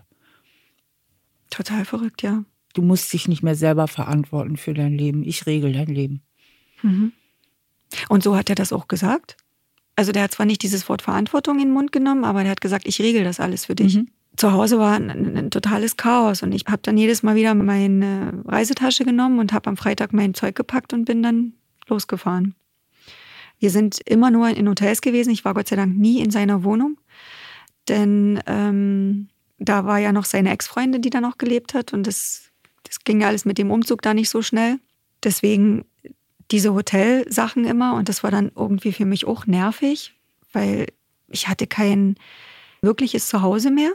Total verrückt, ja. Du musst dich nicht mehr selber verantworten für dein Leben. Ich regel dein Leben. Und so hat er das auch gesagt. Also der hat zwar nicht dieses Wort Verantwortung in den Mund genommen, aber der hat gesagt, ich regel das alles für dich. Zu Hause war ein totales Chaos und ich habe dann jedes Mal wieder meine Reisetasche genommen und habe am Freitag mein Zeug gepackt und bin dann losgefahren. Wir sind immer nur in Hotels gewesen. Ich war Gott sei Dank nie in seiner Wohnung, denn da war ja noch seine Ex-Freundin, die da noch gelebt hat und das ging ja alles mit dem Umzug da nicht so schnell. Deswegen diese Hotelsachen immer und das war dann irgendwie für mich auch nervig, weil ich hatte kein wirkliches Zuhause mehr.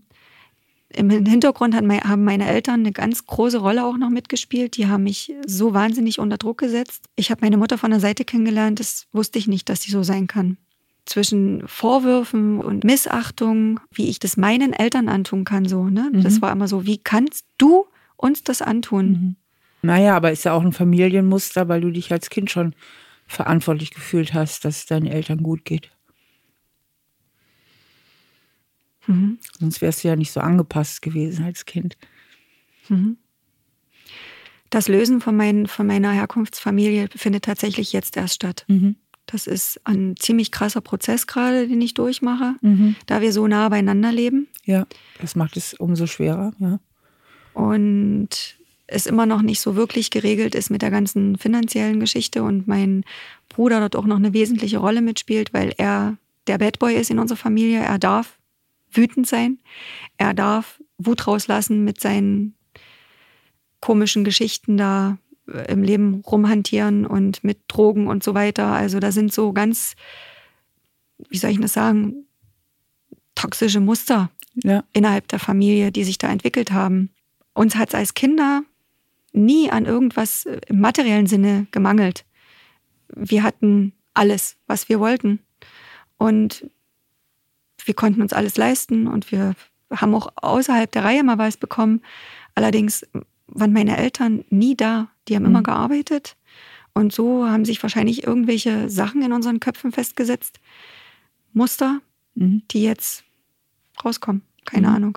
Im Hintergrund haben meine Eltern eine ganz große Rolle auch noch mitgespielt. Die haben mich so wahnsinnig unter Druck gesetzt. Ich habe meine Mutter von der Seite kennengelernt, das wusste ich nicht, dass sie so sein kann. Zwischen Vorwürfen und Missachtung, wie ich das meinen Eltern antun kann, so, ne? Das war immer so, wie kannst du uns das antun? Naja, aber ist ja auch ein Familienmuster, weil du dich als Kind schon verantwortlich gefühlt hast, dass es deinen Eltern gut geht. Sonst wärst du ja nicht so angepasst gewesen als Kind. Das Lösen von meiner Herkunftsfamilie findet tatsächlich jetzt erst statt. Das ist ein ziemlich krasser Prozess gerade, den ich durchmache, da wir so nah beieinander leben. Ja, das macht es umso schwerer, ja. Und es immer noch nicht so wirklich geregelt ist mit der ganzen finanziellen Geschichte und mein Bruder dort auch noch eine wesentliche Rolle mitspielt, weil er der Bad Boy ist in unserer Familie. Er darf wütend sein, er darf Wut rauslassen mit seinen komischen Geschichten da im Leben rumhantieren und mit Drogen und so weiter. Also da sind so ganz, wie soll ich das sagen, toxische Muster innerhalb der Familie, die sich da entwickelt haben. Uns hat es als Kinder nie an irgendwas im materiellen Sinne gemangelt. Wir hatten alles, was wir wollten. Und wir konnten uns alles leisten und wir haben auch außerhalb der Reihe mal was bekommen. Allerdings waren meine Eltern nie da. Die haben immer gearbeitet. Und so haben sich wahrscheinlich irgendwelche Sachen in unseren Köpfen festgesetzt. Muster, die jetzt rauskommen. Keine Ahnung.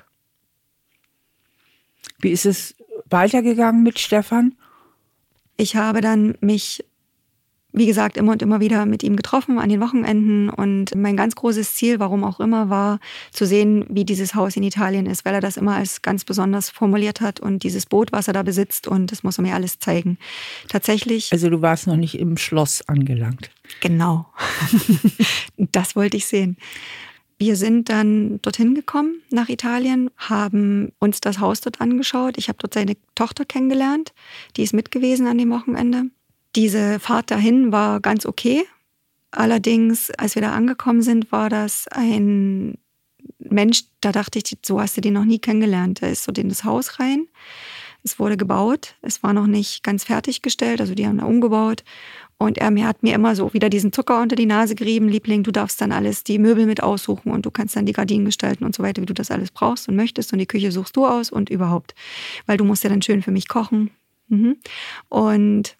Wie ist es weitergegangen mit Stefan? Ich habe dann mich, wie gesagt, immer und immer wieder mit ihm getroffen an den Wochenenden. Und mein ganz großes Ziel, warum auch immer, war zu sehen, wie dieses Haus in Italien ist, weil er das immer als ganz besonders formuliert hat und dieses Boot, was er da besitzt. Und das muss er mir alles zeigen. Tatsächlich. Also du warst noch nicht im Schloss angelangt. Genau. Das wollte ich sehen. Wir sind dann dorthin gekommen nach Italien, haben uns das Haus dort angeschaut. Ich habe dort seine Tochter kennengelernt, die ist mit gewesen an dem Wochenende. Diese Fahrt dahin war ganz okay. Allerdings, als wir da angekommen sind, war das ein Mensch, da dachte ich, so hast du den noch nie kennengelernt. Der ist so in das Haus rein. Es wurde gebaut, es war noch nicht ganz fertiggestellt, also die haben da umgebaut. Und er hat mir immer so wieder diesen Zucker unter die Nase gerieben, Liebling, du darfst dann alles, die Möbel mit aussuchen und du kannst dann die Gardinen gestalten und so weiter, wie du das alles brauchst und möchtest und die Küche suchst du aus und überhaupt, weil du musst ja dann schön für mich kochen. Und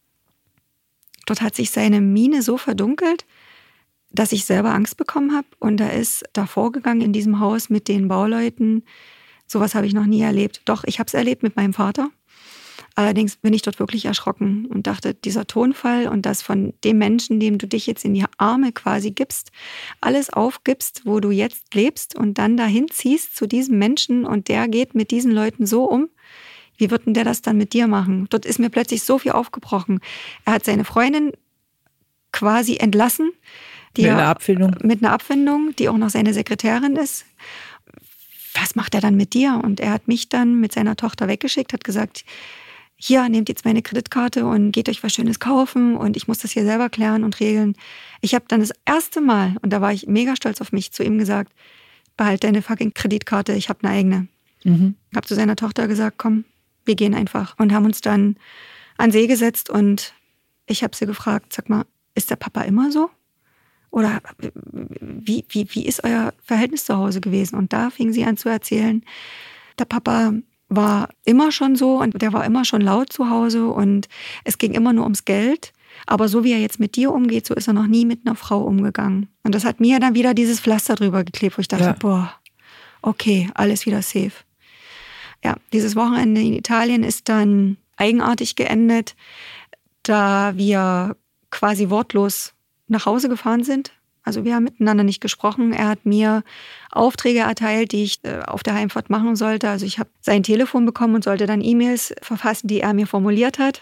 dort hat sich seine Miene so verdunkelt, dass ich selber Angst bekommen habe und da ist davor gegangen in diesem Haus mit den Bauleuten. Sowas habe ich noch nie erlebt. Doch, ich habe es erlebt mit meinem Vater. Allerdings bin ich dort wirklich erschrocken und dachte, dieser Tonfall und das von dem Menschen, dem du dich jetzt in die Arme quasi gibst, alles aufgibst, wo du jetzt lebst und dann dahin ziehst zu diesem Menschen und der geht mit diesen Leuten so um, wie wird denn der das dann mit dir machen? Dort ist mir plötzlich so viel aufgebrochen. Er hat seine Freundin quasi entlassen. Mit einer Abfindung, die auch noch seine Sekretärin ist. Was macht er dann mit dir? Und er hat mich dann mit seiner Tochter weggeschickt, hat gesagt, hier, nehmt jetzt meine Kreditkarte und geht euch was Schönes kaufen und ich muss das hier selber klären und regeln. Ich habe dann das erste Mal, und da war ich mega stolz auf mich, zu ihm gesagt, behalt deine fucking Kreditkarte, ich habe eine eigene. Habe zu seiner Tochter gesagt, komm, wir gehen einfach. Und haben uns dann an See gesetzt und ich habe sie gefragt, sag mal, ist der Papa immer so? Oder wie ist euer Verhältnis zu Hause gewesen? Und da fing sie an zu erzählen, der Papa war immer schon so und der war immer schon laut zu Hause und es ging immer nur ums Geld. Aber so wie er jetzt mit dir umgeht, so ist er noch nie mit einer Frau umgegangen. Und das hat mir dann wieder dieses Pflaster drüber geklebt, wo ich dachte, boah, okay, alles wieder safe. Ja, dieses Wochenende in Italien ist dann eigenartig geendet, da wir quasi wortlos nach Hause gefahren sind. Also wir haben miteinander nicht gesprochen. Er hat mir Aufträge erteilt, die ich auf der Heimfahrt machen sollte. Also ich habe sein Telefon bekommen und sollte dann E-Mails verfassen, die er mir formuliert hat.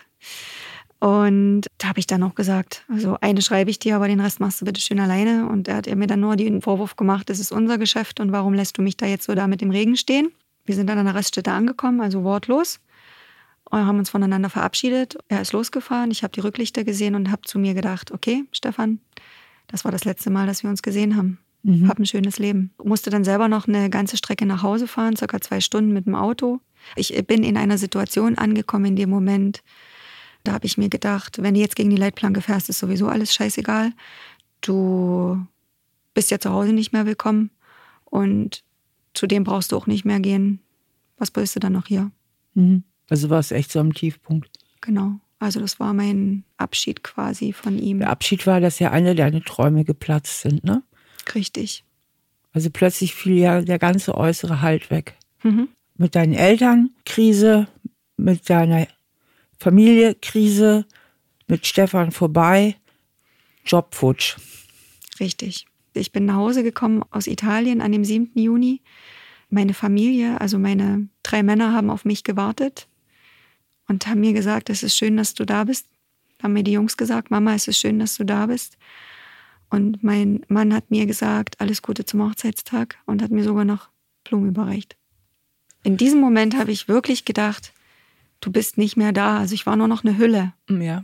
Und da habe ich dann auch gesagt, also eine schreibe ich dir, aber den Rest machst du bitte schön alleine. Und er hat mir dann nur den Vorwurf gemacht, das ist unser Geschäft und warum lässt du mich da jetzt so da mit dem Regen stehen? Wir sind dann an der Raststätte angekommen, also wortlos. Und haben uns voneinander verabschiedet. Er ist losgefahren, ich habe die Rücklichter gesehen und habe zu mir gedacht, okay, Stefan, das war das letzte Mal, dass wir uns gesehen haben. Hab ein schönes Leben. Musste dann selber noch eine ganze Strecke nach Hause fahren, circa 2 Stunden mit dem Auto. Ich bin in einer Situation angekommen in dem Moment, da habe ich mir gedacht, wenn du jetzt gegen die Leitplanke fährst, ist sowieso alles scheißegal. Du bist ja zu Hause nicht mehr willkommen und zu dem brauchst du auch nicht mehr gehen. Was bist du dann noch hier? Also war es echt so am Tiefpunkt. Genau. Also das war mein Abschied quasi von ihm. Der Abschied war, dass ja alle deine Träume geplatzt sind, ne? Richtig. Also plötzlich fiel ja der ganze äußere Halt weg. Mit deinen Eltern Krise, mit deiner Familie Krise, mit Stefan vorbei, Job futsch. Richtig. Ich bin nach Hause gekommen aus Italien an dem 7. Juni. Meine Familie, also meine 3 Männer haben auf mich gewartet und haben mir gesagt, es ist schön, dass du da bist. Haben mir die Jungs gesagt, Mama, es ist schön, dass du da bist. Und mein Mann hat mir gesagt, alles Gute zum Hochzeitstag und hat mir sogar noch Blumen überreicht. In diesem Moment habe ich wirklich gedacht, du bist nicht mehr da. Also ich war nur noch eine Hülle. Ja.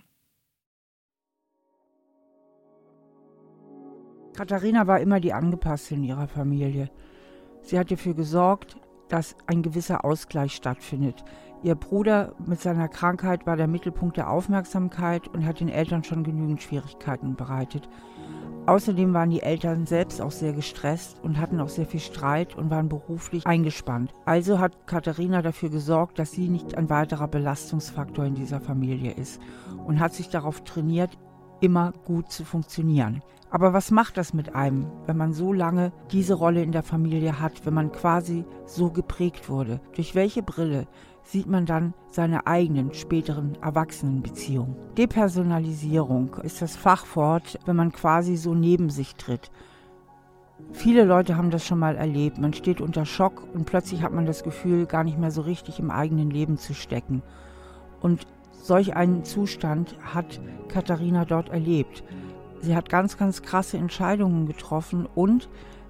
Katharina war immer die Angepasste in ihrer Familie. Sie hat dafür gesorgt, dass ein gewisser Ausgleich stattfindet. Ihr Bruder mit seiner Krankheit war der Mittelpunkt der Aufmerksamkeit und hat den Eltern schon genügend Schwierigkeiten bereitet. Außerdem waren die Eltern selbst auch sehr gestresst und hatten auch sehr viel Streit und waren beruflich eingespannt. Also hat Katharina dafür gesorgt, dass sie nicht ein weiterer Belastungsfaktor in dieser Familie ist und hat sich darauf trainiert, immer gut zu funktionieren. Aber was macht das mit einem, wenn man so lange diese Rolle in der Familie hat, wenn man quasi so geprägt wurde? Durch welche Brille sieht man dann seine eigenen späteren Erwachsenenbeziehungen? Depersonalisierung ist das Fachwort, wenn man quasi so neben sich tritt. Viele Leute haben das schon mal erlebt. Man steht unter Schock und plötzlich hat man das Gefühl, gar nicht mehr so richtig im eigenen Leben zu stecken. Und solch einen Zustand hat Katharina dort erlebt. Sie hat ganz, ganz krasse Entscheidungen getroffen und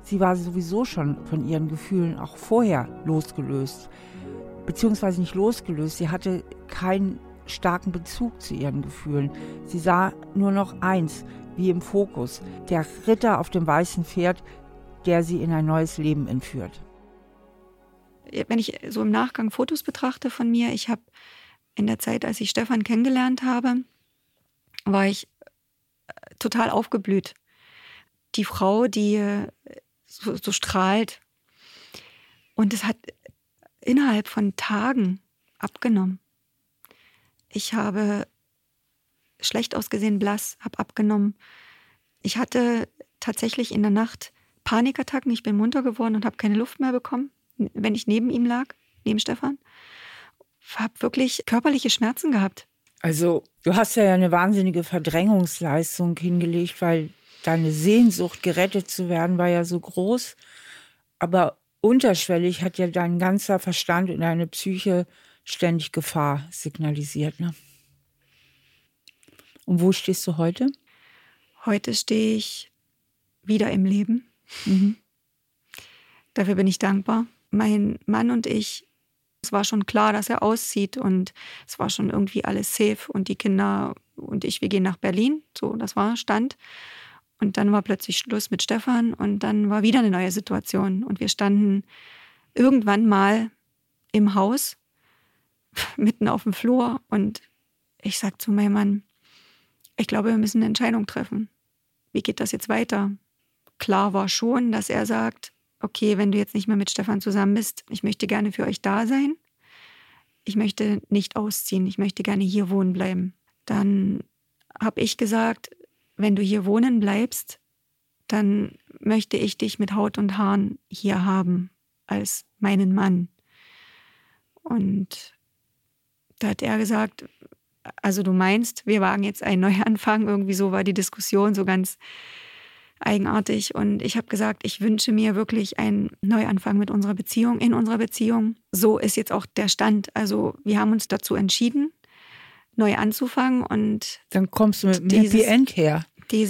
sie war sowieso schon von ihren Gefühlen auch vorher losgelöst. Beziehungsweise nicht losgelöst, sie hatte keinen starken Bezug zu ihren Gefühlen. Sie sah nur noch eins, wie im Fokus, der Ritter auf dem weißen Pferd, der sie in ein neues Leben entführt. Wenn ich so im Nachgang Fotos betrachte von mir, ich habe in der Zeit, als ich Stefan kennengelernt habe, war ich total aufgeblüht. Die Frau, die so strahlt. Und es hat innerhalb von Tagen abgenommen. Ich habe schlecht ausgesehen, blass, habe abgenommen. Ich hatte tatsächlich in der Nacht Panikattacken. Ich bin munter geworden und habe keine Luft mehr bekommen, wenn ich neben ihm lag, neben Stefan. Habe wirklich körperliche Schmerzen gehabt. Also du hast ja eine wahnsinnige Verdrängungsleistung hingelegt, weil deine Sehnsucht, gerettet zu werden, war ja so groß. Aber unterschwellig hat ja dein ganzer Verstand und deine Psyche ständig Gefahr signalisiert. Ne? Und wo stehst du heute? Heute stehe ich wieder im Leben. Mhm. Dafür bin ich dankbar. Mein Mann und ich, es war schon klar, dass er auszieht und es war schon irgendwie alles safe und die Kinder und ich, wir gehen nach Berlin. So, das war Stand. Und dann war plötzlich Schluss mit Stefan und dann war wieder eine neue Situation. Und wir standen irgendwann mal im Haus, mitten auf dem Flur und ich sag zu meinem Mann, ich glaube, wir müssen eine Entscheidung treffen. Wie geht das jetzt weiter? Klar war schon, dass er sagt, okay, wenn du jetzt nicht mehr mit Stefan zusammen bist, ich möchte gerne für euch da sein. Ich möchte nicht ausziehen, ich möchte gerne hier wohnen bleiben. Dann habe ich gesagt, wenn du hier wohnen bleibst, dann möchte ich dich mit Haut und Haaren hier haben, als meinen Mann. Und da hat er gesagt, also du meinst, wir wagen jetzt einen Neuanfang, irgendwie so war die Diskussion, so ganz eigenartig. Und ich habe gesagt, ich wünsche mir wirklich einen Neuanfang mit unserer Beziehung, in unserer Beziehung. So ist jetzt auch der Stand. Also wir haben uns dazu entschieden, neu anzufangen. Und dann kommst du mit einem Happy End her.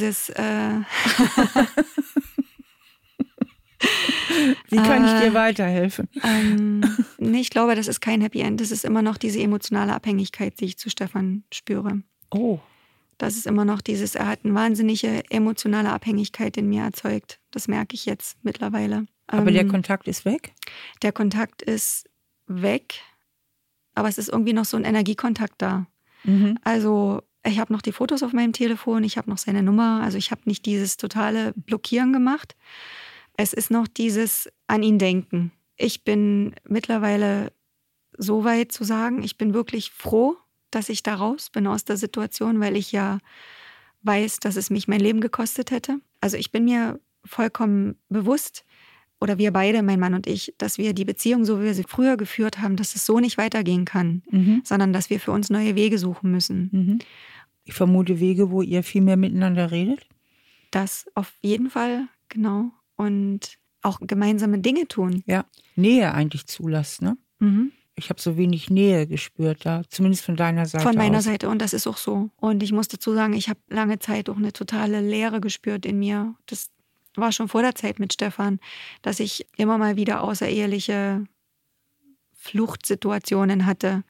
Wie kann ich dir weiterhelfen? Nee, ich glaube, das ist kein Happy End. Das ist immer noch diese emotionale Abhängigkeit, die ich zu Stefan spüre. Oh. Das ist immer noch er hat eine wahnsinnige emotionale Abhängigkeit in mir erzeugt. Das merke ich jetzt mittlerweile. Aber der Kontakt ist weg? Der Kontakt ist weg, aber es ist irgendwie noch so ein Energiekontakt da. Mhm. Also ich habe noch die Fotos auf meinem Telefon, ich habe noch seine Nummer, also ich habe nicht dieses totale Blockieren gemacht. Es ist noch dieses an ihn denken. Ich bin mittlerweile so weit zu sagen, ich bin wirklich froh, dass ich da raus bin aus der Situation, weil ich ja weiß, dass es mich mein Leben gekostet hätte. Also ich bin mir vollkommen bewusst, oder wir beide, mein Mann und ich, dass wir die Beziehung, so wie wir sie früher geführt haben, dass es so nicht weitergehen kann, sondern dass wir für uns neue Wege suchen müssen. Mhm. Ich vermute Wege, wo ihr viel mehr miteinander redet? Das auf jeden Fall, genau. Und auch gemeinsame Dinge tun. Ja, Nähe eigentlich zulassen, ne? Mhm. Ich habe so wenig Nähe gespürt da, zumindest von deiner Seite Von meiner aus. Seite, und das ist auch so. Und ich muss dazu sagen, ich habe lange Zeit auch eine totale Leere gespürt in mir. Das war schon vor der Zeit mit Stefan, dass ich immer mal wieder außereheliche Fluchtsituationen hatte.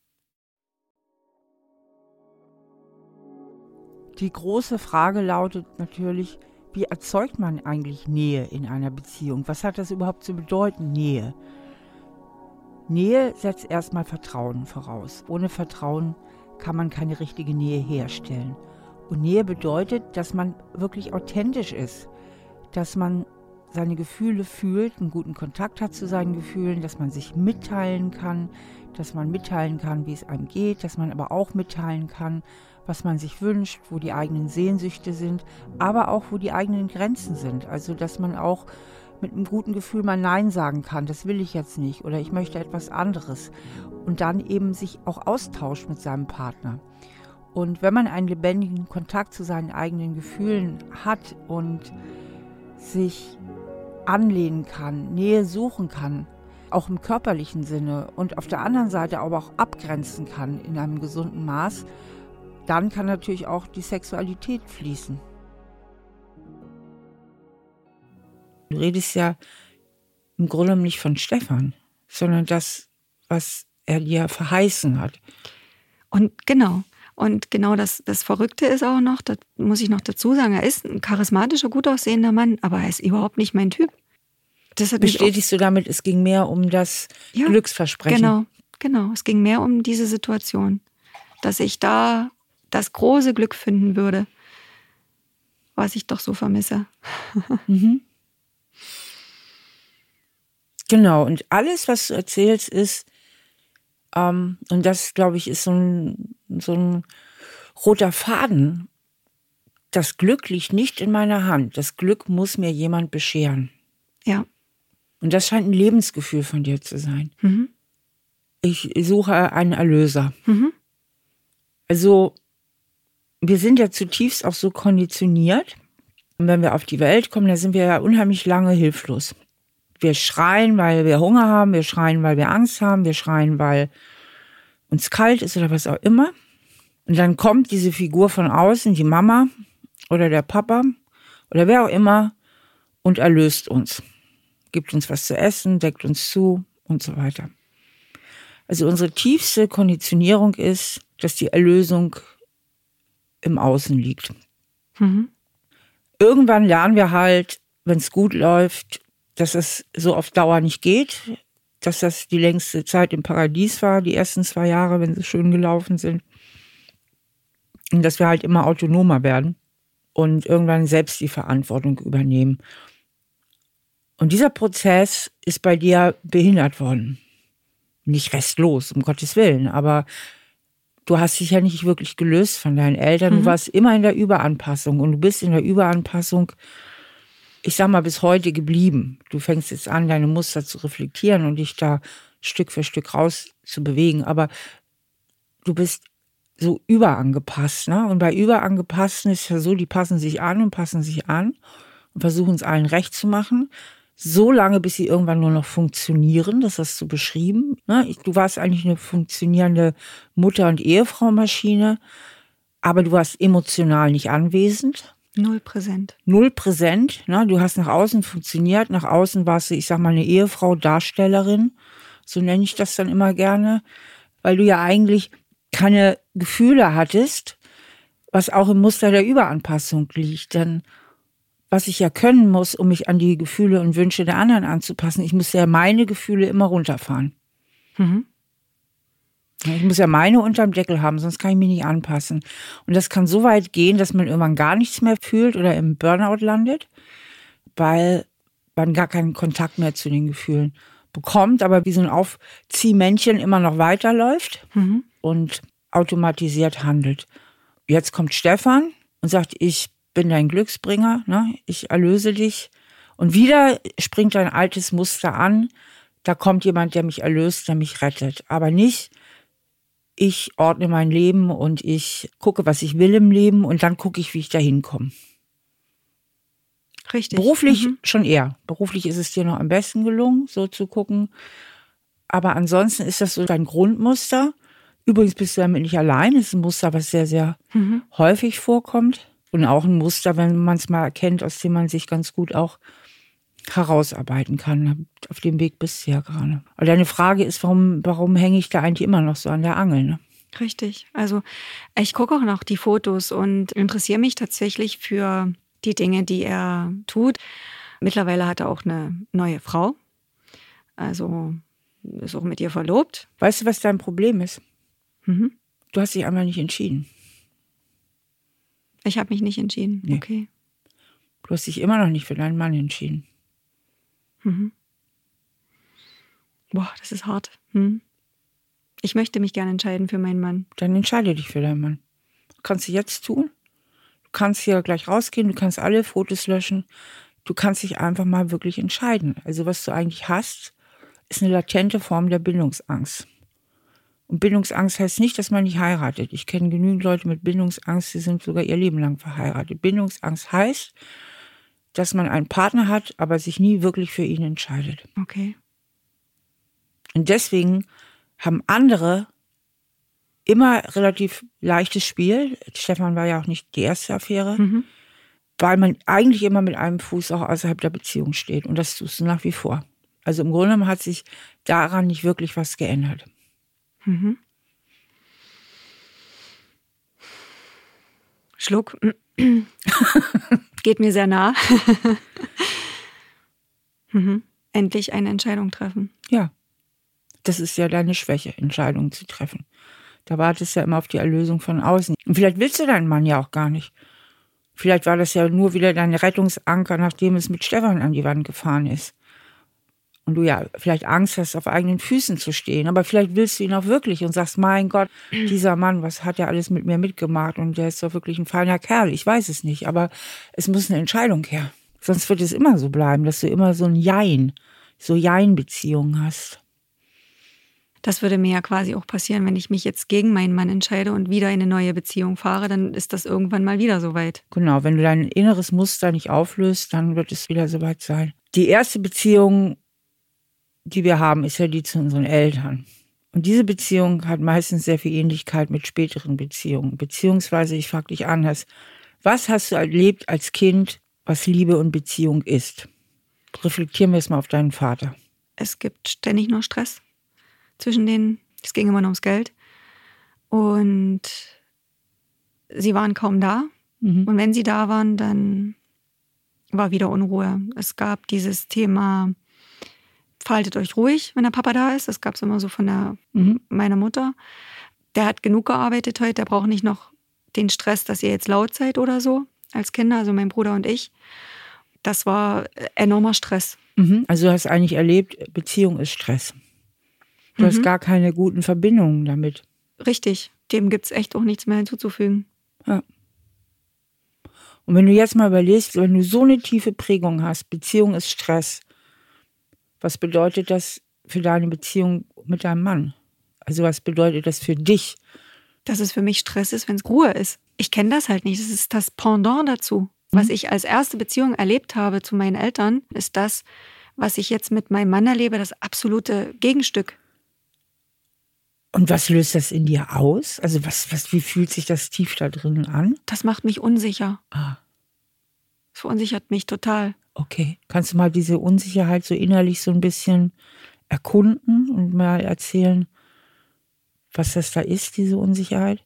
Die große Frage lautet natürlich, wie erzeugt man eigentlich Nähe in einer Beziehung? Was hat das überhaupt zu bedeuten, Nähe? Nähe setzt erstmal Vertrauen voraus. Ohne Vertrauen kann man keine richtige Nähe herstellen. Und Nähe bedeutet, dass man wirklich authentisch ist, dass man seine Gefühle fühlt, einen guten Kontakt hat zu seinen Gefühlen, dass man sich mitteilen kann, wie es einem geht, dass man aber auch mitteilen kann, was man sich wünscht, wo die eigenen Sehnsüchte sind, aber auch wo die eigenen Grenzen sind. Also dass man auch mit einem guten Gefühl mal Nein sagen kann, das will ich jetzt nicht oder ich möchte etwas anderes. Und dann eben sich auch austauscht mit seinem Partner. Und wenn man einen lebendigen Kontakt zu seinen eigenen Gefühlen hat und sich anlehnen kann, Nähe suchen kann, auch im körperlichen Sinne und auf der anderen Seite aber auch abgrenzen kann in einem gesunden Maß, dann kann natürlich auch die Sexualität fließen. Du redest ja im Grunde nicht von Stefan, sondern das, was er dir verheißen hat. Und genau das Verrückte ist auch noch, das muss ich noch dazu sagen, er ist ein charismatischer, gut aussehender Mann, aber er ist überhaupt nicht mein Typ. Das hat Bestätigst du damit, es ging mehr um das Glücksversprechen? Genau. Es ging mehr um diese Situation, dass ich da das große Glück finden würde, was ich doch so vermisse. Mhm. Genau, und alles, was du erzählst, ist, und das, glaube ich, ist so ein roter Faden. Das Glück liegt nicht in meiner Hand. Das Glück muss mir jemand bescheren. Ja. Und das scheint ein Lebensgefühl von dir zu sein. Mhm. Ich suche einen Erlöser. Mhm. Also, wir sind ja zutiefst auch so konditioniert. Und wenn wir auf die Welt kommen, dann sind wir ja unheimlich lange hilflos. Wir schreien, weil wir Hunger haben, wir schreien, weil wir Angst haben, wir schreien, weil uns kalt ist oder was auch immer. Und dann kommt diese Figur von außen, die Mama oder der Papa oder wer auch immer, und erlöst uns. Gibt uns was zu essen, deckt uns zu und so weiter. Also unsere tiefste Konditionierung ist, dass die Erlösung im Außen liegt. Mhm. Irgendwann lernen wir halt, wenn es gut läuft, dass es so auf Dauer nicht geht, dass das die längste Zeit im Paradies war, die ersten 2 Jahre, wenn sie schön gelaufen sind. Und dass wir halt immer autonomer werden und irgendwann selbst die Verantwortung übernehmen. Und dieser Prozess ist bei dir behindert worden. Nicht restlos, um Gottes Willen, aber du hast dich ja nicht wirklich gelöst von deinen Eltern. Du warst immer in der Überanpassung und du bist in der Überanpassung, ich sag mal, bis heute geblieben. Du fängst jetzt an, deine Muster zu reflektieren und dich da Stück für Stück raus zu bewegen, aber du bist so überangepasst, ne? Und bei Überangepassten ist ja so, die passen sich an und versuchen es allen recht zu machen. So lange, bis sie irgendwann nur noch funktionieren, das hast du beschrieben. Ne? Du warst eigentlich eine funktionierende Mutter- und Ehefrau-Maschine, aber du warst emotional nicht anwesend. 0 präsent. 0 präsent. Ne? Du hast nach außen funktioniert, nach außen warst du, ich sag mal, eine Ehefrau, Darstellerin. So nenne ich das dann immer gerne, weil du ja eigentlich keine Gefühle hattest, was auch im Muster der Überanpassung liegt. Denn was ich ja können muss, um mich an die Gefühle und Wünsche der anderen anzupassen, ich muss ja meine Gefühle immer runterfahren. Mhm. Ich muss ja meine unterm Deckel haben, sonst kann ich mich nicht anpassen. Und das kann so weit gehen, dass man irgendwann gar nichts mehr fühlt oder im Burnout landet, weil man gar keinen Kontakt mehr zu den Gefühlen bekommt, aber wie so ein Aufziehmännchen immer noch weiterläuft und automatisiert handelt. Jetzt kommt Stefan und sagt, ich bin dein Glücksbringer, ne? Ich erlöse dich. Und wieder springt ein altes Muster an. Da kommt jemand, der mich erlöst, der mich rettet. Aber nicht, ich ordne mein Leben und ich gucke, was ich will im Leben und dann gucke ich, wie ich da hinkomme. Richtig. Beruflich schon eher. Beruflich ist es dir noch am besten gelungen, so zu gucken. Aber ansonsten ist das so dein Grundmuster. Übrigens bist du damit nicht allein. Es ist ein Muster, was sehr, sehr häufig vorkommt. Und auch ein Muster, wenn man es mal erkennt, aus dem man sich ganz gut auch herausarbeiten kann. Auf dem Weg bist du ja gerade. Aber deine Frage ist, warum hänge ich da eigentlich immer noch so an der Angel? Ne? Richtig. Also ich gucke auch noch die Fotos und interessiere mich tatsächlich für die Dinge, die er tut. Mittlerweile hat er auch eine neue Frau. Also ist auch mit ihr verlobt. Weißt du, was dein Problem ist? Mhm. Du hast dich einmal nicht entschieden. Ich habe mich nicht entschieden. Nee. Okay. Du hast dich immer noch nicht für deinen Mann entschieden. Boah, das ist hart. Ich möchte mich gerne entscheiden für meinen Mann. Dann entscheide dich für deinen Mann. Kannst du jetzt tun. Du kannst hier gleich rausgehen, du kannst alle Fotos löschen. Du kannst dich einfach mal wirklich entscheiden. Also was du eigentlich hast, ist eine latente Form der Bindungsangst. Und Bindungsangst heißt nicht, dass man nicht heiratet. Ich kenne genügend Leute mit Bindungsangst, die sind sogar ihr Leben lang verheiratet. Bindungsangst heißt, dass man einen Partner hat, aber sich nie wirklich für ihn entscheidet. Okay. Und deswegen haben andere immer relativ leichtes Spiel. Stefan war ja auch nicht die erste Affäre. weil man eigentlich immer mit einem Fuß auch außerhalb der Beziehung steht. Und das tust du nach wie vor. Also im Grunde genommen hat sich daran nicht wirklich was geändert. Mhm. Schluck. Geht mir sehr nah. Endlich eine Entscheidung treffen. Ja, das ist ja deine Schwäche, Entscheidungen zu treffen. Da wartest du ja immer auf die Erlösung von außen. Und vielleicht willst du deinen Mann ja auch gar nicht. Vielleicht war das ja nur wieder dein Rettungsanker, nachdem es mit Stefan an die Wand gefahren ist. Und du ja vielleicht Angst hast, auf eigenen Füßen zu stehen. Aber vielleicht willst du ihn auch wirklich und sagst, mein Gott, dieser Mann, was hat er alles mit mir mitgemacht? Und der ist doch wirklich ein feiner Kerl. Ich weiß es nicht, aber es muss eine Entscheidung her. Sonst wird es immer so bleiben, dass du immer so Jein-Beziehungen hast. Das würde mir ja quasi auch passieren, wenn ich mich jetzt gegen meinen Mann entscheide und wieder in eine neue Beziehung fahre, dann ist das irgendwann mal wieder soweit. Genau, wenn du dein inneres Muster nicht auflöst, dann wird es wieder soweit sein. Die erste Beziehung, die wir haben, ist ja die zu unseren Eltern. Und diese Beziehung hat meistens sehr viel Ähnlichkeit mit späteren Beziehungen. Beziehungsweise, ich frage dich anders, was hast du erlebt als Kind, was Liebe und Beziehung ist? Reflektieren wir es mal auf deinen Vater. Es gibt ständig nur Stress zwischen denen. Es ging immer nur ums Geld. Und sie waren kaum da. Und wenn sie da waren, dann war wieder Unruhe. Es gab dieses Thema, verhaltet euch ruhig, wenn der Papa da ist. Das gab es immer so von meiner Mutter. Der hat genug gearbeitet heute, der braucht nicht noch den Stress, dass ihr jetzt laut seid oder so, als Kinder, also mein Bruder und ich. Das war enormer Stress. Also du hast eigentlich erlebt, Beziehung ist Stress. Du hast gar keine guten Verbindungen damit. Richtig, dem gibt es echt auch nichts mehr hinzuzufügen. Ja. Und wenn du jetzt mal überlegst, wenn du so eine tiefe Prägung hast, Beziehung ist Stress, was bedeutet das für deine Beziehung mit deinem Mann? Also was bedeutet das für dich? Dass es für mich Stress ist, wenn es Ruhe ist. Ich kenne das halt nicht. Das ist das Pendant dazu. Was ich als erste Beziehung erlebt habe zu meinen Eltern, ist das, was ich jetzt mit meinem Mann erlebe, das absolute Gegenstück. Und was löst das in dir aus? Also wie fühlt sich das tief da drin an? Das macht mich unsicher. Das verunsichert mich total. Okay. Kannst du mal diese Unsicherheit so innerlich so ein bisschen erkunden und mal erzählen, was das da ist, diese Unsicherheit?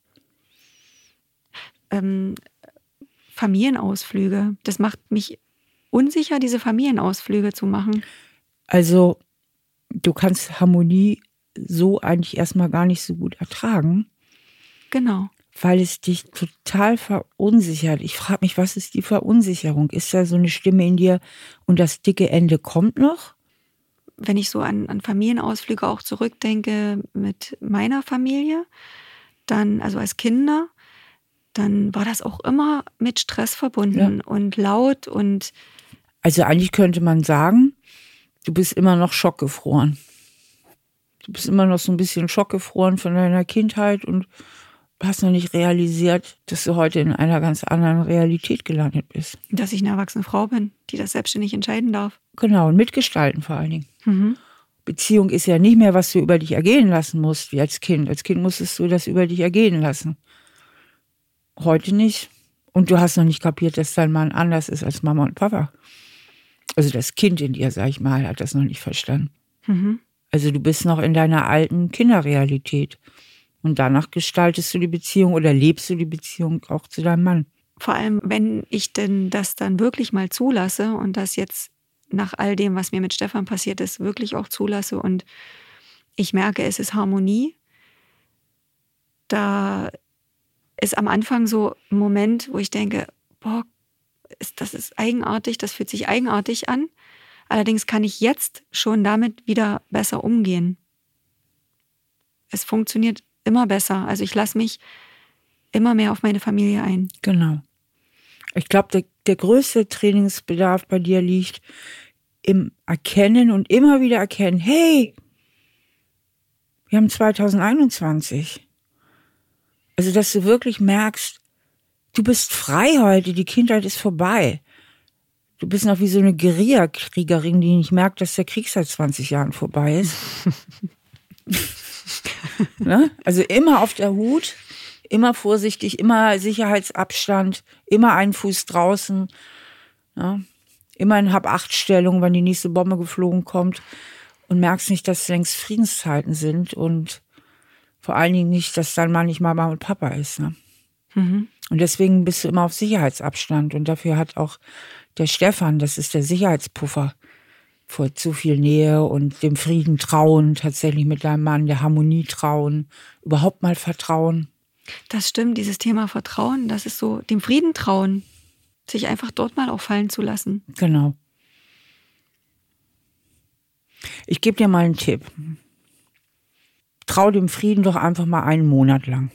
Familienausflüge. Das macht mich unsicher, diese Familienausflüge zu machen. Also du kannst Harmonie so eigentlich erstmal gar nicht so gut ertragen. Genau. Weil es dich total verunsichert. Ich frage mich, was ist die Verunsicherung? Ist da so eine Stimme in dir und das dicke Ende kommt noch? Wenn ich so an Familienausflüge auch zurückdenke mit meiner Familie, dann, also als Kinder, dann war das auch immer mit Stress verbunden und laut und. Also eigentlich könnte man sagen, du bist immer noch schockgefroren. Du bist immer noch so ein bisschen schockgefroren von deiner Kindheit und hast noch nicht realisiert, dass du heute in einer ganz anderen Realität gelandet bist. Dass ich eine erwachsene Frau bin, die das selbstständig entscheiden darf. Genau, und mitgestalten vor allen Dingen. Beziehung ist ja nicht mehr, was du über dich ergehen lassen musst, wie als Kind. Als Kind musstest du das über dich ergehen lassen. Heute nicht. Und du hast noch nicht kapiert, dass dein Mann anders ist als Mama und Papa. Also das Kind in dir, sag ich mal, hat das noch nicht verstanden. Also du bist noch in deiner alten Kinderrealität. Und danach gestaltest du die Beziehung oder lebst du die Beziehung auch zu deinem Mann. Vor allem, wenn ich denn das dann wirklich mal zulasse und das jetzt nach all dem, was mir mit Stefan passiert ist, wirklich auch zulasse und ich merke, es ist Harmonie, da ist am Anfang so ein Moment, wo ich denke, boah, das ist eigenartig, das fühlt sich eigenartig an. Allerdings kann ich jetzt schon damit wieder besser umgehen. Es funktioniert immer besser. Also ich lasse mich immer mehr auf meine Familie ein. Genau. Ich glaube, der größte Trainingsbedarf bei dir liegt im Erkennen und immer wieder erkennen, hey, wir haben 2021. Also, dass du wirklich merkst, du bist frei heute, die Kindheit ist vorbei. Du bist noch wie so eine Guerillakriegerin, die nicht merkt, dass der Krieg seit 20 Jahren vorbei ist. Ne? Also immer auf der Hut, Immer vorsichtig, immer Sicherheitsabstand, immer einen Fuß draußen. Ja. Immer in Hab-8-Stellung, wenn die nächste Bombe geflogen kommt. Und merkst nicht, dass es längst Friedenszeiten sind. Und vor allen Dingen nicht, dass dann mal nicht Mama und Papa ist. Ne? Und deswegen bist du immer auf Sicherheitsabstand. Und dafür hat auch der Stefan, das ist der Sicherheitspuffer, vor zu viel Nähe und dem Frieden trauen, tatsächlich mit deinem Mann, der Harmonie trauen, überhaupt mal vertrauen. Das stimmt, dieses Thema Vertrauen, das ist so, dem Frieden trauen, sich einfach dort mal auch fallen zu lassen. Genau. Ich gebe dir mal einen Tipp. Trau dem Frieden doch einfach mal einen Monat lang.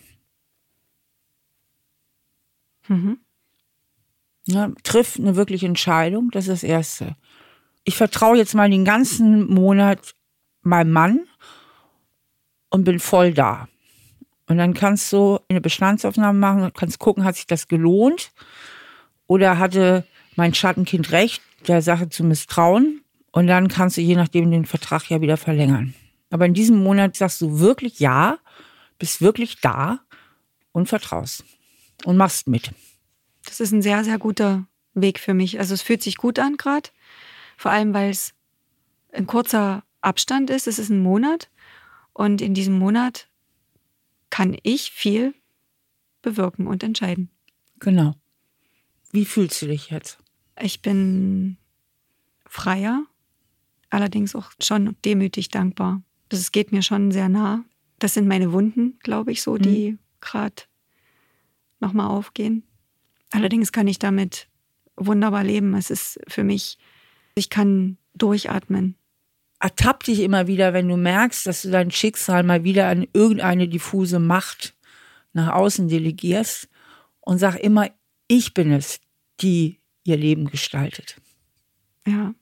Ja, triff eine wirkliche Entscheidung, das ist das Erste. Ich vertraue jetzt mal den ganzen Monat meinem Mann und bin voll da. Und dann kannst du eine Bestandsaufnahme machen und kannst gucken, hat sich das gelohnt oder hatte mein Schattenkind recht, der Sache zu misstrauen. Und dann kannst du je nachdem den Vertrag ja wieder verlängern. Aber in diesem Monat sagst du wirklich ja, bist wirklich da und vertraust und machst mit. Das ist ein sehr, sehr guter Weg für mich. Also es fühlt sich gut an gerade. Vor allem, weil es ein kurzer Abstand ist. Es ist ein Monat. Und in diesem Monat kann ich viel bewirken und entscheiden. Genau. Wie fühlst du dich jetzt? Ich bin freier, allerdings auch schon demütig dankbar. Das geht mir schon sehr nah. Das sind meine Wunden, glaube ich, so, die gerade nochmal aufgehen. Allerdings kann ich damit wunderbar leben. Es ist für mich, ich kann durchatmen. Ertapp dich immer wieder, wenn du merkst, dass du dein Schicksal mal wieder an irgendeine diffuse Macht nach außen delegierst und sag immer, ich bin es, die ihr Leben gestaltet. Ja.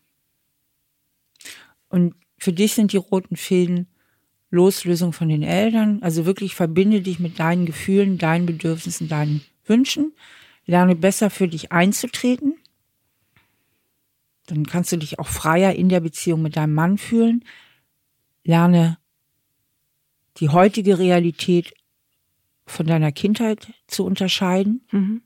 Und für dich sind die roten Fäden Loslösung von den Eltern. Also wirklich verbinde dich mit deinen Gefühlen, deinen Bedürfnissen, deinen Wünschen. Lerne besser für dich einzutreten. Dann kannst du dich auch freier in der Beziehung mit deinem Mann fühlen. Lerne die heutige Realität von deiner Kindheit zu unterscheiden.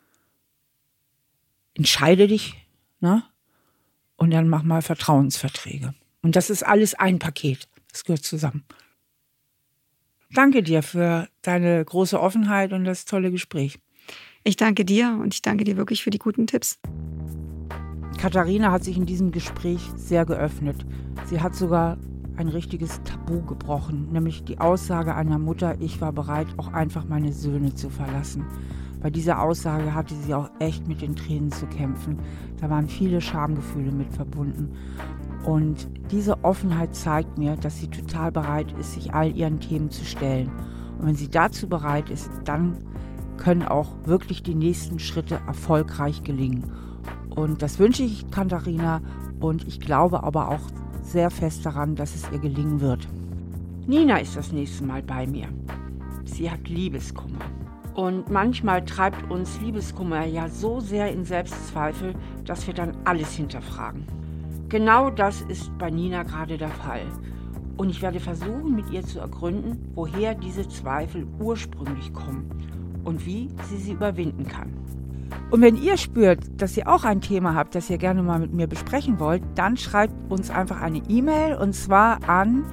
Entscheide dich, ne? Und dann mach mal Vertrauensverträge. Und das ist alles ein Paket. Das gehört zusammen. Danke dir für deine große Offenheit und das tolle Gespräch. Ich danke dir und ich danke dir wirklich für die guten Tipps. Katharina hat sich in diesem Gespräch sehr geöffnet. Sie hat sogar ein richtiges Tabu gebrochen, nämlich die Aussage einer Mutter, ich war bereit, auch einfach meine Söhne zu verlassen. Bei dieser Aussage hatte sie auch echt mit den Tränen zu kämpfen. Da waren viele Schamgefühle mit verbunden. Und diese Offenheit zeigt mir, dass sie total bereit ist, sich all ihren Themen zu stellen. Und wenn sie dazu bereit ist, dann können auch wirklich die nächsten Schritte erfolgreich gelingen. Und das wünsche ich Katharina und ich glaube aber auch sehr fest daran, dass es ihr gelingen wird. Nina ist das nächste Mal bei mir. Sie hat Liebeskummer. Und manchmal treibt uns Liebeskummer ja so sehr in Selbstzweifel, dass wir dann alles hinterfragen. Genau das ist bei Nina gerade der Fall. Und ich werde versuchen, mit ihr zu ergründen, woher diese Zweifel ursprünglich kommen und wie sie überwinden kann. Und wenn ihr spürt, dass ihr auch ein Thema habt, das ihr gerne mal mit mir besprechen wollt, dann schreibt uns einfach eine E-Mail und zwar an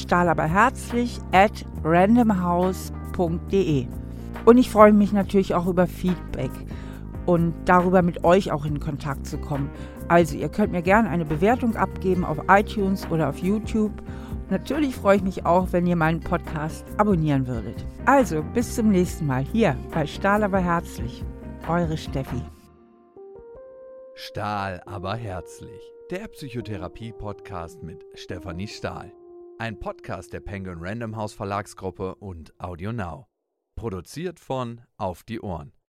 stahlaberherzlich@randomhouse.de. Und ich freue mich natürlich auch über Feedback und darüber mit euch auch in Kontakt zu kommen. Also ihr könnt mir gerne eine Bewertung abgeben auf iTunes oder auf YouTube. Natürlich freue ich mich auch, wenn ihr meinen Podcast abonnieren würdet. Also bis zum nächsten Mal hier bei Stahl aber herzlich. Eure Steffi. Stahl aber herzlich. Der Psychotherapie-Podcast mit Stefanie Stahl. Ein Podcast der Penguin Random House Verlagsgruppe und Audio Now. Produziert von Auf die Ohren.